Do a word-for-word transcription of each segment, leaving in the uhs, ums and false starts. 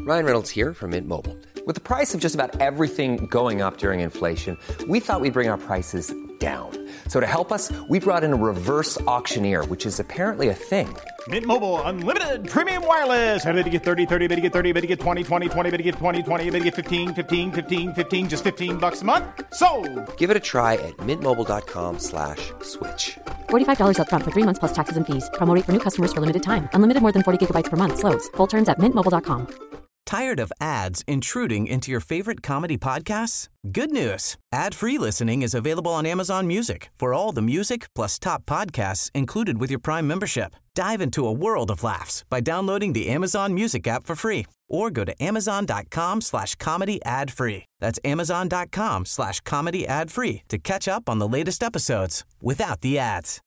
Ryan Reynolds here from Mint Mobile. With the price of just about everything going up during inflation, we thought we'd bring our prices down. So to help us, we brought in a reverse auctioneer, which is apparently a thing. Mint Mobile Unlimited Premium Wireless. How to get thirty, thirty, how to get thirty, how to get twenty, twenty, twenty, how to get twenty, twenty, how to get fifteen, fifteen, fifteen, fifteen, just fifteen bucks a month? Sold! Give it a try at mintmobile.com slash switch. forty-five dollars up front for three months plus taxes and fees. Promo rate for new customers for limited time. Unlimited more than forty gigabytes per month. Slows full terms at mint mobile dot com. Tired of ads intruding into your favorite comedy podcasts? Good news. Ad-free listening is available on Amazon Music for all the music plus top podcasts included with your Prime membership. Dive into a world of laughs by downloading the Amazon Music app for free or go to amazon.com slash comedy ad free. That's amazon.com slash comedy ad free to catch up on the latest episodes without the ads.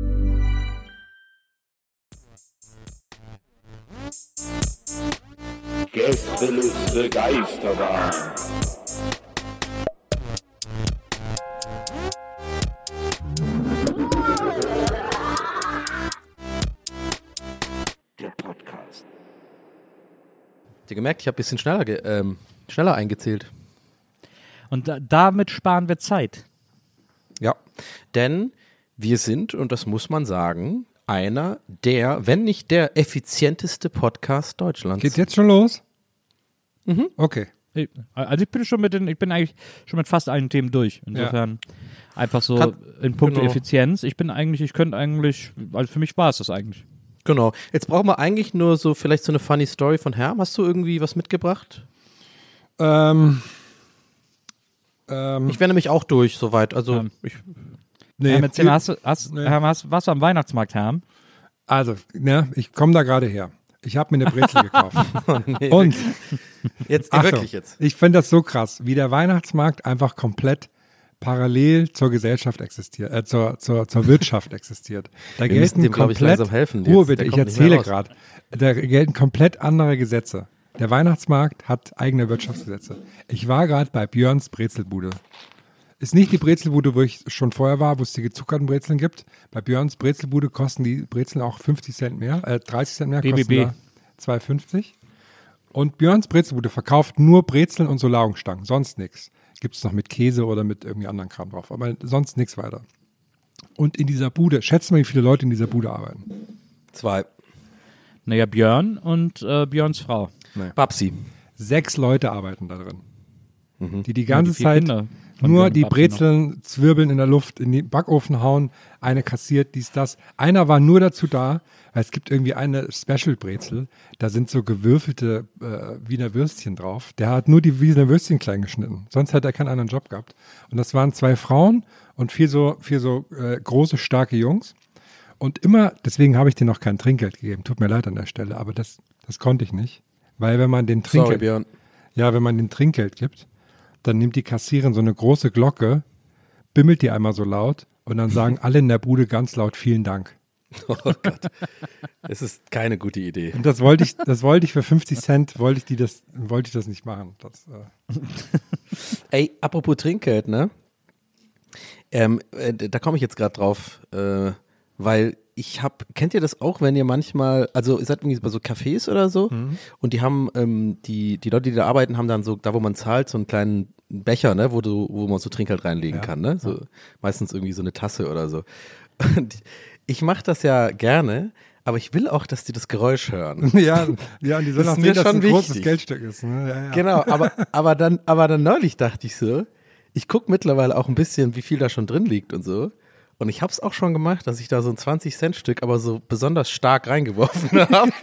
Gästeliste Geisterbahn. Der Podcast. Habt ihr gemerkt, ich habe ein bisschen schneller, ge- ähm, schneller eingezählt. Und da, damit sparen wir Zeit. Ja, denn wir sind, und das muss man sagen, einer der, wenn nicht der effizienteste Podcast Deutschlands. Geht's jetzt schon los? Mhm. Okay. Ich, also ich bin schon mit den, ich bin eigentlich schon mit fast allen Themen durch. Insofern ja. einfach so Kann, in puncto genau. Effizienz. Ich bin eigentlich, ich könnte eigentlich, also für mich war es das eigentlich. Genau. Jetzt brauchen wir eigentlich nur so vielleicht so eine funny Story von Herm. Hast du irgendwie was mitgebracht? Ähm. ähm ich wäre nämlich auch durch soweit. Also ähm. ich. Nee, Herm, erzähl, hast, du, hast, nee. Herm, hast, warst du am Weihnachtsmarkt, Herm? Also, ne, ich komme da gerade her. Ich habe mir eine Brezel gekauft. Oh, nee, Und jetzt Achtung, wirklich jetzt. Ich finde das so krass, wie der Weihnachtsmarkt einfach komplett parallel zur Gesellschaft existiert, äh, zur, zur, zur Wirtschaft existiert. Da Wir müssen gelten dem, glaube ich, komplett, langsam helfen. Ruhe Jetzt, bitte, der ich kommt nicht erzähle mehr raus. gerade. Da gelten komplett andere Gesetze. Der Weihnachtsmarkt hat eigene Wirtschaftsgesetze. Ich war gerade bei Björns Brezelbude. Ist nicht die Brezelbude, wo ich schon vorher war, wo es die gezuckerten Brezeln gibt. Bei Björns Brezelbude kosten die Brezeln auch fünfzig Cent mehr, äh, dreißig Cent mehr, B B kosten B. da zwei fünfzig. Und Björns Brezelbude verkauft nur Brezeln und Solarungsstangen, sonst nichts. Gibt es noch mit Käse oder mit irgendwie anderen Kram drauf, aber sonst nichts weiter. Und in dieser Bude, schätzt mal, wie viele Leute in dieser Bude arbeiten. Zwei. Naja, Björn und äh, Björns Frau. Babsi. Sechs Leute arbeiten da drin, Mhm. die die ganze Ja, die vier Zeit Kinder von nur Björn die und Babsi Brezeln zwirbeln in der Luft, in den Backofen hauen, eine kassiert, dies, das. Einer war nur dazu da, weil es gibt irgendwie eine Special-Brezel, da sind so gewürfelte äh, Wiener Würstchen drauf. Der hat nur die Wiener Würstchen klein geschnitten, sonst hätte er keinen anderen Job gehabt. Und das waren zwei Frauen und vier so, vier so äh, große, starke Jungs. Und immer, deswegen habe ich denen noch kein Trinkgeld gegeben, tut mir leid an der Stelle, aber das, das konnte ich nicht. Weil wenn man den Sorry, Trinkgeld, Björn. ja, wenn man den Trinkgeld gibt, dann nimmt die Kassiererin so eine große Glocke, bimmelt die einmal so laut und dann sagen alle in der Bude ganz laut vielen Dank. Oh Gott. Das ist keine gute Idee. Und das wollte ich, das wollte ich für fünfzig Cent, wollte ich die das, wollte ich das nicht machen. Das, äh. Ey, apropos Trinkgeld, ne? Ähm, äh, da komme ich jetzt gerade drauf, äh, weil ich habe, kennt ihr das auch, wenn ihr manchmal, also ihr seid irgendwie bei so Cafés oder so Mhm. und die haben, ähm, die, die Leute, die da arbeiten, haben dann so, da wo man zahlt, so einen kleinen Becher, ne, wo du, wo man so Trinkgeld reinlegen Ja. kann, ne? So, meistens irgendwie so eine Tasse oder so. Und ich mache das ja gerne, aber ich will auch, dass die das Geräusch hören. ja, ja, und die sollen Das auch ist sehen, mir dass es ein schon großes wichtig. Geldstück ist. Ne? Ja, ja. Genau, aber, aber, dann, aber dann neulich dachte ich so, ich gucke mittlerweile auch ein bisschen, wie viel da schon drin liegt und so. Und ich habe es auch schon gemacht, dass ich da so ein zwanzig-Cent-Stück aber so besonders stark reingeworfen habe.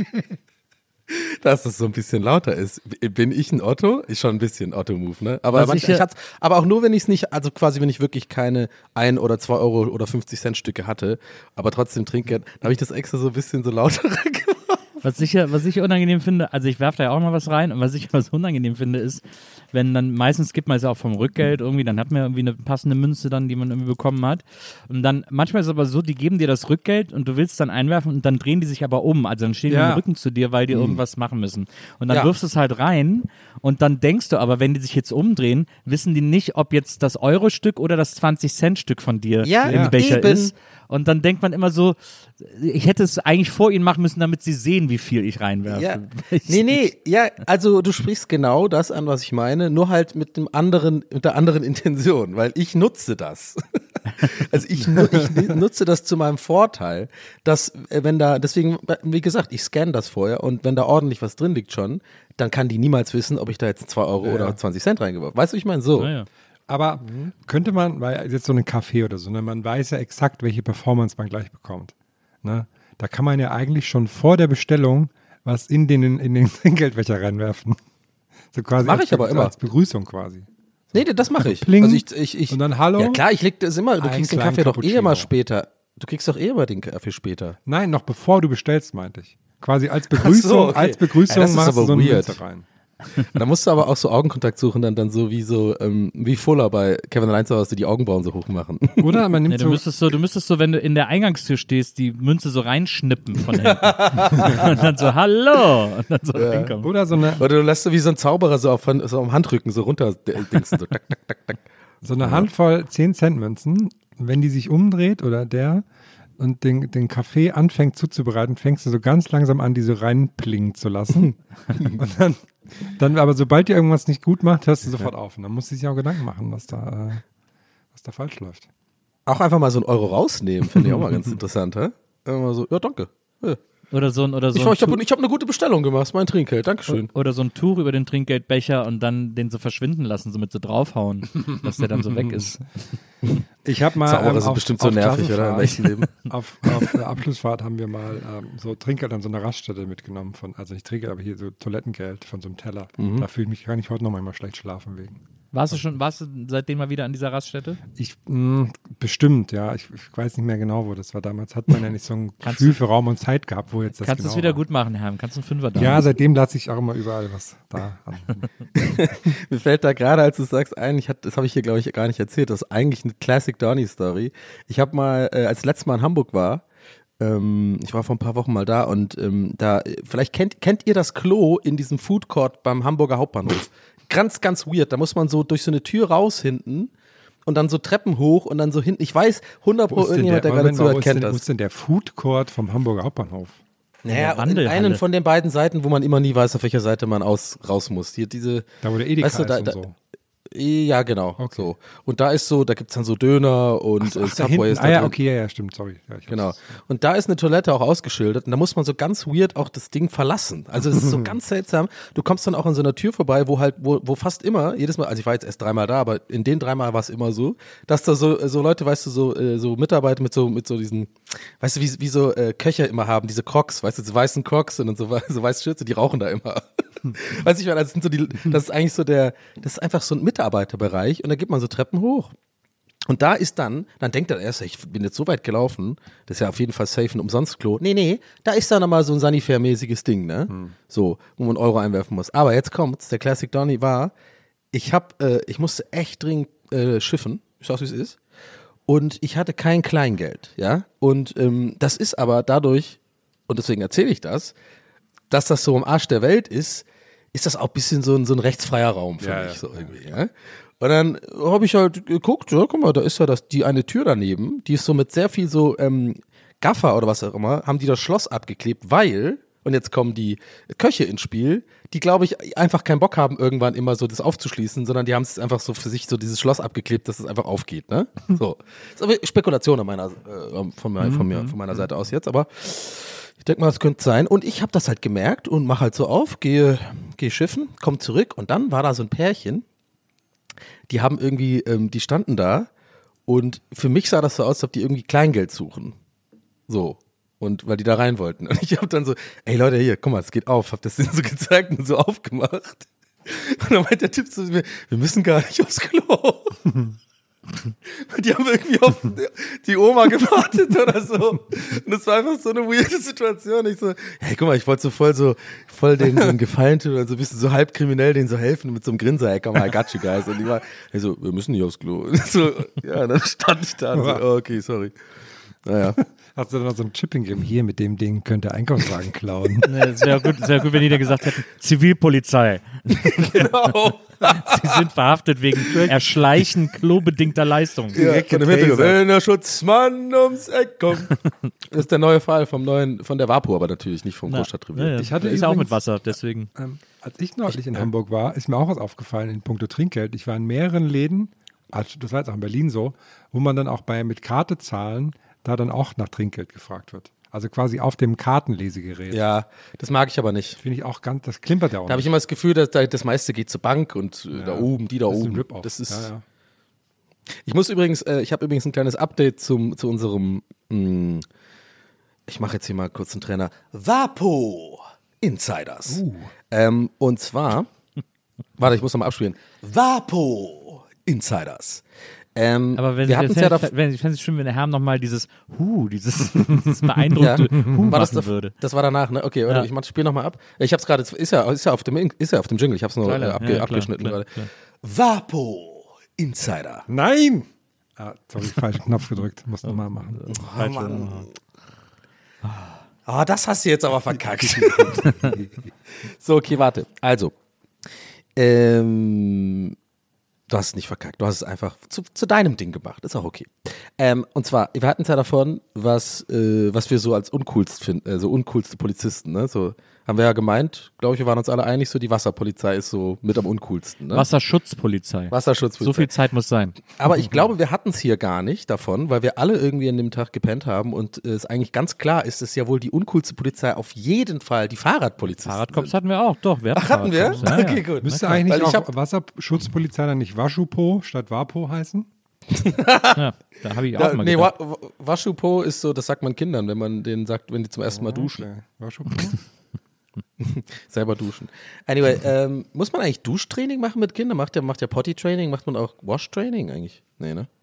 Dass es so ein bisschen lauter ist. Bin ich ein Otto? Ist schon ein bisschen Otto-Move, ne? Aber, Was manch, ich, ich hat's, aber auch nur, wenn ich es nicht, also quasi, wenn ich wirklich keine ein oder zwei Euro oder fünfzig Cent Stücke hatte, aber trotzdem Trinkgeld, da habe ich das extra so ein bisschen so lauter gemacht. Was ich, ja- was ich unangenehm finde, also ich werfe da ja auch mal was rein und was ich was unangenehm finde, ist, wenn dann, meistens gibt man es ja auch vom Rückgeld irgendwie, dann hat man irgendwie eine passende Münze dann, die man irgendwie bekommen hat und dann, manchmal ist es aber so, die geben dir das Rückgeld und du willst dann einwerfen und dann drehen die sich aber um, also dann stehen die Ja. mit dem Rücken zu dir, weil die irgendwas machen müssen und dann Ja. wirfst du es halt rein und dann denkst du aber, wenn die sich jetzt umdrehen, wissen die nicht, ob jetzt das Euro-Stück oder das zwanzig-Cent-Stück von dir Ja, im ja, Becher eben. ist. Und dann denkt man immer so, ich hätte es eigentlich vor ihnen machen müssen, damit sie sehen, wie wie viel ich reinwerfe. Ja. Nee, nee, ja, also du sprichst genau das an, was ich meine, nur halt mit dem anderen, mit der anderen Intention, weil ich nutze das. Also ich, nu- ich nutze das zu meinem Vorteil, dass äh, wenn da, deswegen, wie gesagt, ich scanne das vorher und wenn da ordentlich was drin liegt schon, dann kann die niemals wissen, ob ich da jetzt zwei Euro Ja. oder zwanzig Cent reingeworfen habe. Weißt du, ich meine so. Naja. Aber könnte man, weil jetzt so ein Kaffee oder so, ne, man weiß ja exakt, welche Performance man gleich bekommt. Ne? Da kann man ja eigentlich schon vor der Bestellung was in den, in den Trinkgeldbecher reinwerfen. So quasi Mach als, ich aber immer. als Begrüßung quasi. Nee, das mache ich. Pling. Also ich, ich, ich, Und dann Hallo? Ja klar, ich leg das immer, du Einen kriegst den kleinen Kaffee doch eh immer Cappuccino. später. Du kriegst doch eh immer den Kaffee später. Nein, noch bevor du bestellst, meinte ich. Quasi als Begrüßung, Ach so, okay. als Begrüßung Ja, das ist machst du aber so eine weird. Münze rein. Da musst du aber auch so Augenkontakt suchen, dann, dann so wie so, ähm, wie Fuller bei Kevin Allein zu Hause, die Augenbrauen so hoch machen. Oder man nimmt Nee, du so, müsstest so, du müsstest so, wenn du in der Eingangstür stehst, die Münze so reinschnippen von hinten. Und dann so, hallo! Und dann so reinkommen. oder so eine, Oder du lässt so wie so ein Zauberer so auf, so am Handrücken so runter dingsen, so tak, tak, tak, tak. so eine Handvoll zehn Cent Münzen. Wenn die sich umdreht oder der und den, den Kaffee anfängt zuzubereiten, fängst du so ganz langsam an, die so reinplingen zu lassen. Und dann, dann, aber sobald dir irgendwas nicht gut macht, hörst du sofort auf. Und dann musst du sich auch Gedanken machen, was da, äh, was da falsch läuft. Auch einfach mal so einen Euro rausnehmen, finde ich auch mal ganz interessant, hä? Immer so, ja, danke. Ja. Oder so ein, oder so Ich, ein ich habe Tu- ich hab eine gute Bestellung gemacht, ist mein Trinkgeld, Dankeschön. oder so ein Tuch über den Trinkgeldbecher und dann den so verschwinden lassen, so mit so draufhauen, dass der dann so weg ist. Ich habe mal Zauberer ähm, sind auf, bestimmt so auf nervig, oder? Im Klassenfahrt- echten Leben. Auf, auf der Abschlussfahrt haben wir mal ähm, so Trinkgeld an so einer Raststätte mitgenommen, von, also nicht Trinkgeld, aber hier so Toilettengeld von so einem Teller. Mhm. Da fühle ich mich, kann ich heute noch manchmal schlecht schlafen wegen. Warst du schon, warst du seitdem mal wieder an dieser Raststätte? Ich, mh, bestimmt, ja. Ich, ich weiß nicht mehr genau, wo das war. Damals hat man ja nicht so ein Kannst Gefühl für Raum und Zeit gehabt, wo jetzt das Kannst du genau es wieder war. gut machen, Herr? Kannst du einen Fünfer da? Ja, seitdem lasse ich auch immer überall was da an. Mir fällt da gerade, als du sagst, ein, ich hat, das habe ich hier, glaube ich, gar nicht erzählt, das ist eigentlich eine Classic Donny-Story. Ich habe mal, äh, als ich letztes Mal in Hamburg war, ähm, ich war vor ein paar Wochen mal da und ähm, da, äh, vielleicht kennt, kennt ihr das Klo in diesem Food Court beim Hamburger Hauptbahnhof? Ganz, ganz weird. Da muss man so durch so eine Tür raus hinten und dann so Treppen hoch und dann so hinten. Ich weiß, hundert Wo Pro ist denn irgendjemand, der gerade Moment mal, wo zuhört, ist denn, kennt wo das. ist denn der Food Court vom Hamburger Hauptbahnhof? Naja, der und in Wandelhalle. einen von den beiden Seiten, wo man immer nie weiß, auf welcher Seite man aus, raus muss. Hier diese, Da wo der Edeka weißt du, da, ist und da, so. Ja, genau. Okay. So. Und da ist so, da gibt's dann so Döner und Ach, äh, ach, da Subway hinten. ist da Ah ja, drin. okay, ja, ja, stimmt, sorry. Ja, ich Genau. hab's- Und da ist eine Toilette auch ausgeschildert und da muss man so ganz weird auch das Ding verlassen. Also es ist so ganz seltsam. Du kommst dann auch an so einer Tür vorbei, wo halt, wo, wo fast immer, jedes Mal, also ich war jetzt erst dreimal da, aber in den dreimal war es immer so, dass da so, so Leute, weißt du, so, äh, so Mitarbeiter mit so, mit so diesen, weißt du, wie, wie so äh, Köcher immer haben, diese Crocs, weißt du, so weißen Crocs und so, so weiße Schürze, die rauchen da immer. Weißt du, ich meine, das sind so die, das ist eigentlich so der, das ist einfach so ein Mitarbeiterbereich und da geht man so Treppen hoch. Und da ist dann, dann denkt er erst, ich bin jetzt so weit gelaufen, das ist ja auf jeden Fall safe ein Umsonstklo. Nee, nee, da ist dann nochmal so ein Sanifair-mäßiges Ding, ne? So, wo man Euro einwerfen muss. Aber jetzt kommt's, der Classic Donny war, ich hab, äh, ich musste echt dringend äh, schiffen, ich sag's wie es ist. Und ich hatte kein Kleingeld, ja? Und ähm, das ist aber dadurch, und deswegen erzähle ich das, dass das so am Arsch der Welt ist, ist das auch ein bisschen so ein, so ein rechtsfreier Raum für Ja, mich, ja. so irgendwie, ja? Und dann habe ich halt geguckt, ja, guck mal, da ist ja das, die eine Tür daneben, die ist so mit sehr viel so ähm, Gaffer oder was auch immer, haben die das Schloss abgeklebt, weil, und jetzt kommen die Köche ins Spiel, die, glaube ich, einfach keinen Bock haben, irgendwann immer so das aufzuschließen, sondern die haben es einfach so für sich so dieses Schloss abgeklebt, dass es einfach aufgeht, ne? So. Das ist aber Spekulation an meiner, äh, von, mir, von, mir, von meiner Seite aus jetzt, aber ich denke mal, das könnte sein. Und ich habe das halt gemerkt und mache halt so auf, gehe, gehe schiffen, komme zurück und dann war da so ein Pärchen, die haben irgendwie, ähm, die standen da und für mich sah das so aus, als ob die irgendwie Kleingeld suchen. So. Und weil die da rein wollten. Und ich habe dann so, ey Leute, hier, guck mal, es geht auf. Hab das denen so gezeigt und so aufgemacht. Und dann meint der Typ zu mir, wir müssen gar nicht aufs Klo. Und die haben irgendwie auf die Oma gewartet oder so. Und das war einfach so eine weirde Situation. Ich so, hey, guck mal, ich wollte so voll so, voll den, den Gefallen tun und so ein bisschen so halb kriminell denen so helfen mit so einem Grinser, hey, komm mal, I got you guys. Und die war, hey, so, wir müssen nicht aufs Klo. Und so, ja, dann stand ich da und so, oh, okay, sorry. Naja. Hast du dann so ein Chipping gegeben? Hier, mit dem Ding könnt ihr Einkaufswagen klauen. Nee, es wäre gut, wär gut, wenn die da gesagt hätten, Zivilpolizei. Genau. Sie sind verhaftet wegen Erschleichen klobedingter Leistungen. Ja, von dem Hintergrund, wenn der Schutzmann ums Eck kommt. Das ist der neue Fall vom neuen, von der WAPO, aber natürlich nicht vom Na, Großstadtrevier. ja, ja. Ich hatte ist ja auch übrigens- mit Wasser, deswegen. Ähm, als ich neulich in Hamburg war, ist mir auch was aufgefallen in puncto Trinkgeld. Ich war in mehreren Läden, also das war jetzt auch in Berlin so, wo man dann auch bei mit Karte zahlen, da dann auch nach Trinkgeld gefragt wird. Also quasi auf dem Kartenlesegerät. Ja, das mag ich aber nicht. Finde ich auch ganz, das klimpert ja auch Da habe ich nicht. immer das Gefühl, dass da, das meiste geht zur Bank und äh, da oben, die da Das ist ein oben. Rip-Off. Das ist. Ja, ja. Ich muss übrigens, äh, ich habe übrigens ein kleines Update zum, zu unserem, mh, ich mache jetzt hier mal kurz einen Trainer, WAPO Insiders. Uh. Ähm, und zwar, warte, ich muss nochmal abspielen. WAPO Insiders. Ähm, Aber wenn wir Sie hatten es jetzt ja ja da, wenn, ich fände es schön, wenn der Herr nochmal dieses Hu, dieses, dieses beeindruckte Hu war das, machen da, würde. das war danach, ne? Okay, warte, Ja. ich mach, spiel nochmal ab. Ich hab's gerade, ist ja, ist ja auf dem, ist ja auf dem Jingle, ich hab's nur äh, Klar, abge, ja, klar, abgeschnitten klar, gerade. klar. WAPO Insider. Nein! Ah, sorry, falschen Knopf gedrückt. Muss nochmal machen. Oh, Mann. Ah, das hast du jetzt aber verkackt. So, okay, warte. Also, ähm, du hast es nicht verkackt. Du hast es einfach zu, zu deinem Ding gemacht. Ist auch okay. Ähm, und zwar, wir hatten es ja davon, was, äh, was wir so als uncoolst finden, äh, so uncoolste Polizisten, ne? So haben wir ja gemeint, glaube ich, wir waren uns alle einig, so die Wasserpolizei ist so mit am uncoolsten. Ne? Wasserschutzpolizei. Wasserschutzpolizei. So viel Zeit muss sein. Aber ich glaube, wir hatten es hier gar nicht davon, weil wir alle irgendwie an dem Tag gepennt haben und äh, es eigentlich ganz klar ist, dass ja wohl die uncoolste Polizei auf jeden Fall die Fahrradpolizisten Fahrradcops sind. hatten wir auch, doch. Wir Ach, hatten wir? Fahrradcops, ja, Okay, ja. gut. Müsste Weil eigentlich ich auch hab- Wasserschutzpolizei dann nicht Waschupo statt Wapo heißen? Ja, da habe ich auch Da, mal nee, gedacht. Wa- Wa- Waschupo ist so, das sagt man Kindern, wenn man denen sagt, wenn die zum ersten Mal duschen. Okay. Waschupo? Selber duschen. Anyway, ähm, muss man eigentlich Duschtraining machen mit Kindern? Macht der, macht der Potty-Training? Macht man auch Wash-Training eigentlich? Nee, ne?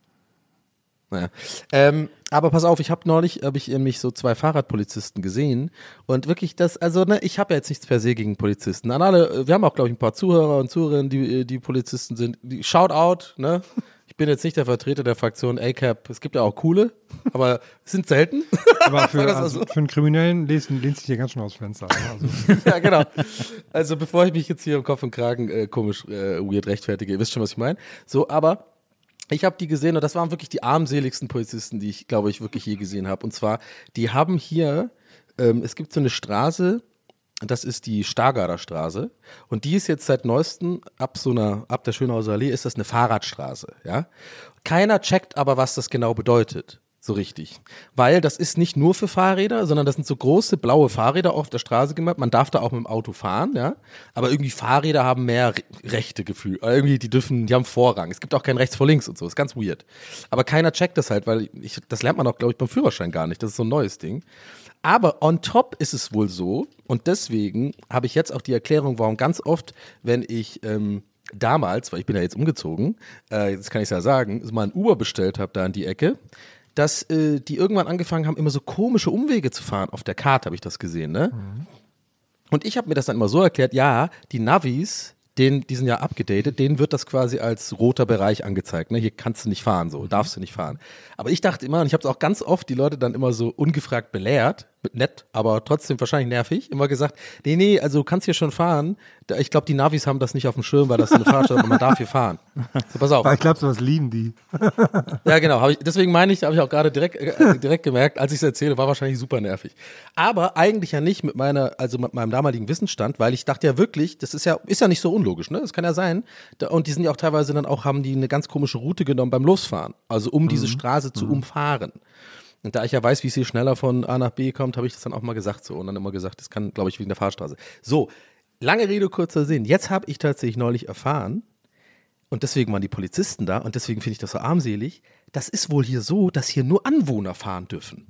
Naja. Ähm, aber pass auf, ich habe neulich, habe ich nämlich so zwei Fahrradpolizisten gesehen und wirklich das, also ne, ich habe ja jetzt nichts per se gegen Polizisten. An alle, wir haben auch, glaube ich, ein paar Zuhörer und Zuhörerinnen, die, die Polizisten sind. Die, shout out, ne? Ich bin jetzt nicht der Vertreter der Fraktion A C A P. Es gibt ja auch coole, aber es sind selten. Aber für, das mal also, so. für einen Kriminellen lehnt, lehnt sich hier ganz schön aus dem Fenster. Also, Ja, genau. Also bevor ich mich jetzt hier im Kopf und Kragen äh, komisch, äh, weird rechtfertige, ihr wisst schon, was ich meine. So, aber ich habe die gesehen und das waren wirklich die armseligsten Polizisten, die ich, glaube ich, wirklich je gesehen habe. Und zwar, die haben hier, ähm, es gibt so eine Straße, das ist die Stargarder Straße und die ist jetzt seit neuestem ab so einer, ab der Schönhauser Allee ist das eine Fahrradstraße, ja. Keiner checkt aber, was das genau bedeutet. So richtig. Weil das ist nicht nur für Fahrräder, sondern das sind so große blaue Fahrräder auf der Straße gemacht. Man darf da auch mit dem Auto fahren, ja. Aber irgendwie Fahrräder haben mehr Re Rechte Gefühl. Irgendwie, die dürfen, die haben Vorrang. Es gibt auch kein rechts vor links und so. Ist ganz weird. Aber keiner checkt das halt, weil ich, das lernt man auch, glaube ich, beim Führerschein gar nicht. Das ist so ein neues Ding. Aber on top ist es wohl so, und deswegen habe ich jetzt auch die Erklärung, warum ganz oft, wenn ich ähm, damals, weil ich bin ja jetzt umgezogen, äh, jetzt kann ich es ja sagen, mal ein Uber bestellt habe da in die Ecke, dass äh, die irgendwann angefangen haben, immer so komische Umwege zu fahren. Auf der Karte habe ich das gesehen, ne? Mhm. Und ich habe mir das dann immer so erklärt, ja, die Navis, denen, die sind ja abgedatet, denen wird das quasi als roter Bereich angezeigt, ne? Hier kannst du nicht fahren, so, darfst du nicht fahren. Aber ich dachte immer, und ich habe es auch ganz oft die Leute dann immer so ungefragt belehrt, mit nett, aber trotzdem wahrscheinlich nervig, immer gesagt, nee, nee, also du kannst hier schon fahren. Ich glaube, die Navis haben das nicht auf dem Schirm, weil das eine Fahrstadt ist, aber man darf hier fahren. So, pass auf. weil ich glaube, sowas lieben die. Ja, genau. Hab ich, deswegen meine ich, habe ich auch gerade direkt, äh, direkt gemerkt, als ich es erzähle, war wahrscheinlich super nervig. Aber eigentlich ja nicht mit meiner, also mit meinem damaligen Wissensstand, weil ich dachte ja wirklich, das ist ja, ist ja nicht so unlogisch, ne? Das kann ja sein. Da, und die sind ja auch teilweise dann auch, haben die eine ganz komische Route genommen beim Losfahren. Also um mhm. diese Straße zu mhm. umfahren. Und da ich ja weiß, wie es hier schneller von A nach B kommt, habe ich das dann auch mal gesagt so. Und dann immer gesagt, das kann, glaube ich, wegen der Fahrstraße. So, lange Rede, kurzer Sinn. Jetzt habe ich tatsächlich neulich erfahren, und deswegen waren die Polizisten da, und deswegen finde ich das so armselig, das ist wohl hier so, dass hier nur Anwohner fahren dürfen.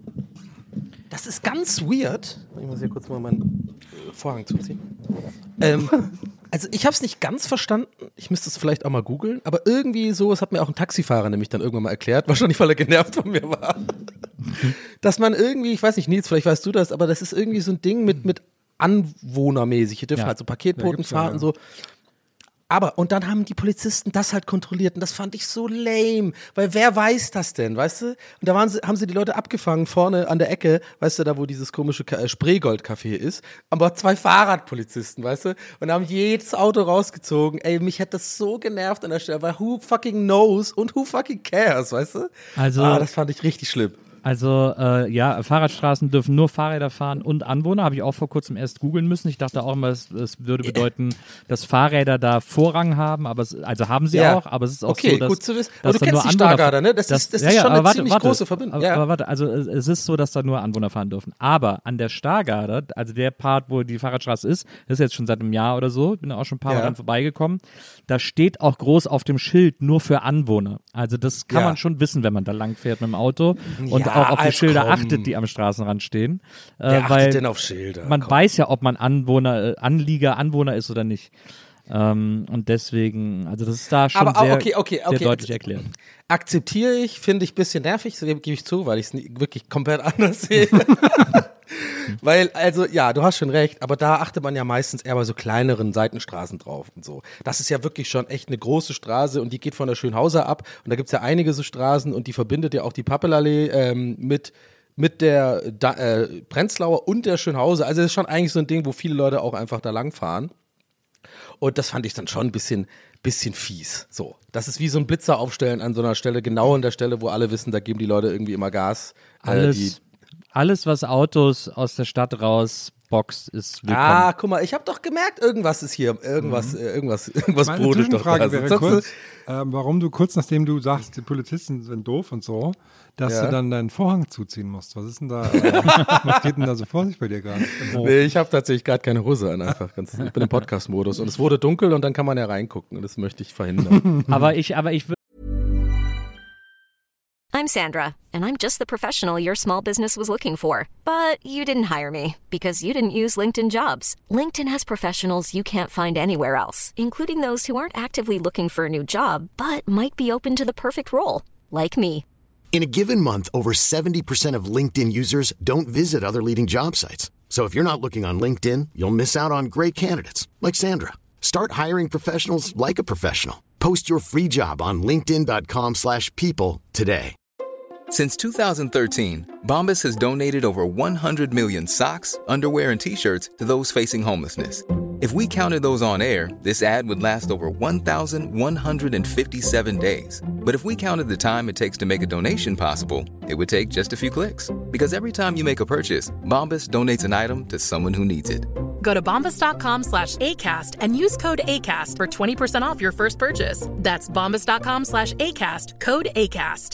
Das ist ganz weird. Ich muss hier kurz mal meinen Vorhang zuziehen. Ähm, also ich habe es nicht ganz verstanden. Ich müsste es vielleicht auch mal googeln. Aber irgendwie so, es hat mir auch ein Taxifahrer nämlich dann irgendwann mal erklärt, wahrscheinlich weil er genervt von mir war, dass man irgendwie, ich weiß nicht, Nils, vielleicht weißt du das, aber das ist irgendwie so ein Ding mit, mit Anwohnermäßig. Hier dürfen Ja. halt so Paketboten Ja, gibt's ja, fahren ja. und so. Aber, und dann haben die Polizisten das halt kontrolliert und das fand ich so lame, weil wer weiß das denn, weißt du? Und da waren sie, haben sie die Leute abgefangen, vorne an der Ecke, weißt du, da wo dieses komische Ka- äh, Spreegold-Café ist, aber zwei Fahrradpolizisten, weißt du? Und haben jedes Auto rausgezogen. Ey, mich hätte das so genervt an der Stelle, weil who fucking knows und who fucking cares, weißt du? Also, ah, das fand ich richtig schlimm. Also äh, ja, Fahrradstraßen dürfen nur Fahrräder fahren und Anwohner, habe ich auch vor kurzem erst googeln müssen. Ich dachte auch immer, es, es würde bedeuten, dass Fahrräder da Vorrang haben, aber es, also haben sie Ja. auch, aber es ist auch Okay, so, dass, gut zu wissen. dass Aber du da nur kennst die Anwohner Stargarder, ne? Das dass- ist- das ja, ist ja, schon aber eine warte, ziemlich warte, große Verbindung. Aber, Ja. aber warte, also es, es ist so, dass da nur Anwohner fahren dürfen. Aber an der Stargarder, also der Part, wo die Fahrradstraße ist, das ist jetzt schon seit einem Jahr oder so, bin da auch schon ein paar Mal Ja. dran vorbeigekommen, da steht auch groß auf dem Schild nur für Anwohner. Also das kann Ja. man schon wissen, wenn man da lang fährt mit dem Auto und Ja, auch auf die als Schilder komm. achtet, die am Straßenrand stehen. Äh, Wer achtet weil denn auf Schilder? man Komm. weiß ja, ob man Anwohner, äh, Anlieger, Anwohner ist oder nicht. Ähm, und deswegen, also das ist da schon Aber, sehr, okay, okay, okay. sehr deutlich erklärt. Akzeptiere ich, finde ich ein bisschen nervig, so gebe ich zu, weil ich es wirklich komplett anders sehe. Weil, also, ja, du hast schon recht, aber da achtet man ja meistens eher bei so kleineren Seitenstraßen drauf und so. Das ist ja wirklich schon echt eine große Straße und die geht von der Schönhauser ab und da gibt es ja einige so Straßen und die verbindet ja auch die Pappelallee ähm, mit mit der da, äh, Prenzlauer und der Schönhauser. Also das ist schon eigentlich so ein Ding, wo viele Leute auch einfach da lang fahren. Und das fand ich dann schon ein bisschen, bisschen fies. So, das ist wie so ein Blitzer aufstellen an so einer Stelle, genau an der Stelle, wo alle wissen, da geben die Leute irgendwie immer Gas. Äh, Alles, die, alles, was Autos aus der Stadt rausboxt, ist willkommen. ah, guck mal, ich habe doch gemerkt, irgendwas ist hier, irgendwas, äh, irgendwas, irgendwas Meine brodelt doch da. Zwischenfrage wäre Sonst- kurz, ähm, warum du kurz nachdem du sagst, die Polizisten sind doof und so, dass Ja. du dann deinen Vorhang zuziehen musst. Was ist denn da, äh, was geht denn da so vor sich bei dir gerade? Nee, ich habe tatsächlich gerade keine Hose an, einfach. Ganz, ich bin im Podcast-Modus und es wurde dunkel und dann kann man ja reingucken und das möchte ich verhindern. Aber ich, aber ich I'm Sandra, and I'm just the professional your small business was looking for. But you didn't hire me because you didn't use LinkedIn Jobs. LinkedIn has professionals you can't find anywhere else, including those who aren't actively looking for a new job, but might be open to the perfect role, like me. In a given month, over seventy percent of LinkedIn users don't visit other leading job sites. So if you're not looking on LinkedIn, you'll miss out on great candidates like Sandra. Start hiring professionals like a professional. Post your free job on linkedin dot com slash people today. Since two thousand thirteen, Bombas has donated over one hundred million socks, underwear, and T-shirts to those facing homelessness. If we counted those on air, this ad would last over one thousand one hundred fifty-seven days. But if we counted the time it takes to make a donation possible, it would take just a few clicks. Because every time you make a purchase, Bombas donates an item to someone who needs it. Go to bombas.com slash ACAST and use code ACAST for twenty percent off your first purchase. That's bombas.com slash ACAST, code ACAST.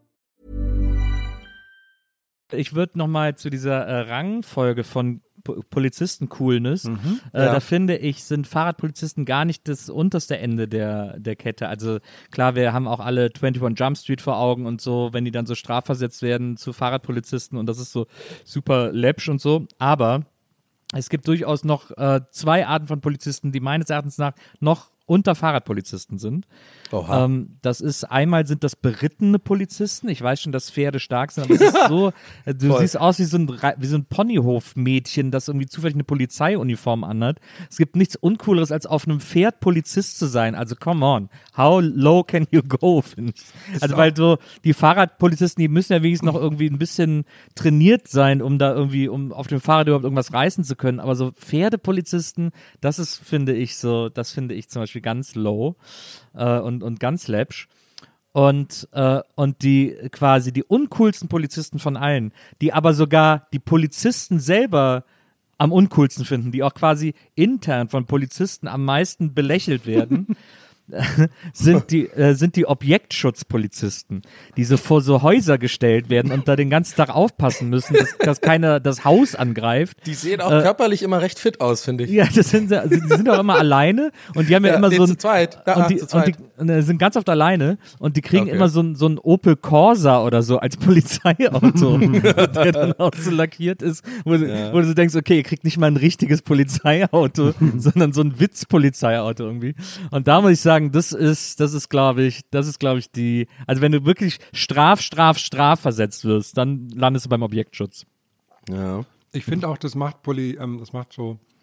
Ich würde nochmal zu dieser äh, Rangfolge von P- Polizisten-Coolness, Mhm, äh, ja. da finde ich, sind Fahrradpolizisten gar nicht das unterste Ende der, der Kette. Also klar, wir haben auch alle einundzwanzig Jump Street vor Augen und so, wenn die dann so strafversetzt werden zu Fahrradpolizisten und das ist so super läppsch und so, aber es gibt durchaus noch äh, zwei Arten von Polizisten, die meines Erachtens nach noch unter Fahrradpolizisten sind. Oha. Ähm, das ist, einmal sind das berittene Polizisten. Ich weiß schon, dass Pferde stark sind, aber es ist so, äh, du Voll. siehst aus wie so ein, Re- wie so ein Ponyhof-Mädchen, das irgendwie zufällig eine Polizeiuniform anhat. Es gibt nichts Uncooleres, als auf einem Pferd Polizist zu sein. Also come on, how low can you go, finde ich. Also weil so, die Fahrradpolizisten, die müssen ja wenigstens noch irgendwie ein bisschen trainiert sein, um da irgendwie, um auf dem Fahrrad überhaupt irgendwas reißen zu können. Aber so Pferdepolizisten, das ist, finde ich so, das finde ich zum Beispiel ganz low äh, und, und ganz läppsch. Und, äh, und die quasi die uncoolsten Polizisten von allen, die aber sogar die Polizisten selber am uncoolsten finden, die auch quasi intern von Polizisten am meisten belächelt werden, sind die, äh, sind die Objektschutzpolizisten, die so vor so Häuser gestellt werden und da den ganzen Tag aufpassen müssen, dass, dass keiner das Haus angreift. Die sehen auch Äh, körperlich immer recht fit aus, finde ich. Ja, das sind sie, also die sind auch immer alleine und die haben ja, Ja, immer nee, so ein, zu zweit. Ja, und die, zu zweit. und die und, äh, sind ganz oft alleine und die kriegen Okay. immer so ein, so ein Opel Corsa oder so als Polizeiauto, der dann auch so lackiert ist, wo, du- Ja. wo du so denkst, okay, ihr kriegt nicht mal ein richtiges Polizeiauto, sondern so ein Witz-Polizeiauto irgendwie. Und da muss ich sagen, das ist, das ist, glaube ich, das ist, glaube ich, die, also wenn du wirklich straf, straf, straf versetzt wirst, dann landest du beim Objektschutz. Ja. Ich finde auch, das macht Poli, ähm, das macht so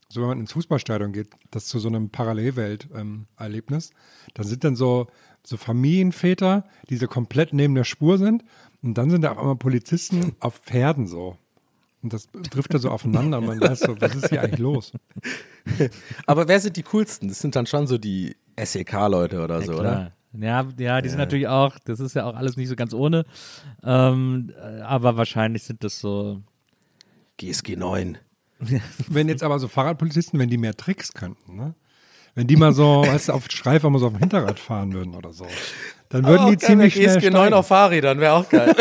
so wenn man ins Fußballstadion geht, das zu so einem Parallelwelt-Erlebnis, da sind dann so, so Familienväter, die so komplett neben der Spur sind und dann sind da auch immer Polizisten auf Pferden so. Und das trifft da so aufeinander und man weiß so, was ist hier eigentlich los? Aber wer sind die coolsten? Das sind dann schon so die S E K-Leute oder Ja, so, klar. oder? Ja, ja, die sind Ja. natürlich auch, das ist ja auch alles nicht so ganz ohne, ähm, aber wahrscheinlich sind das so. G S G neun. Wenn jetzt aber so Fahrradpolizisten, wenn die mehr Tricks könnten, ne? Wenn die mal so, weißt du, auf Streifen mal so auf dem Hinterrad fahren würden oder so, dann würden Oh, die geil, ziemlich G S G schnell neun steigen. auf Fahrrädern, wäre auch geil.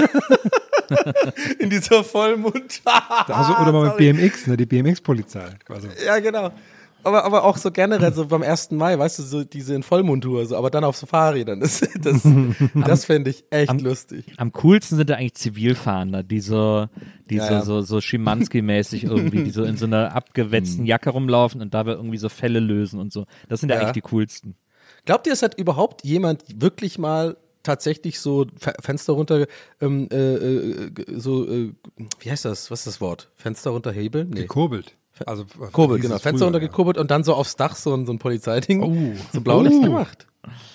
In dieser Vollmond. Also, oder mal mit B M X, ne, die B M X-Polizei. Also, Ja, genau. Aber, aber auch so generell, so beim ersten Mai, weißt du, so diese in Vollmontur, so, aber dann auf so Fahrrädern. Das, das, das fände ich echt am, lustig. Am coolsten sind da eigentlich Zivilfahnder, die so, die Ja, so, ja. so, so Schimanski-mäßig irgendwie, die so in so einer abgewetzten Jacke rumlaufen und dabei irgendwie so Fälle lösen und so. Das sind ja, Ja. eigentlich die coolsten. Glaubt ihr, es hat überhaupt jemand wirklich mal tatsächlich so Fe- Fenster runter, ähm, äh, äh, so, äh, wie heißt das? Was ist das Wort? Fenster runterhebeln? Nee. gekurbelt. Also, Kurbel, hieß genau. es Fenster früher, runtergekurbelt und dann so aufs Dach so ein, so ein Polizeiding. Oh. So Blaulicht Oh. gemacht.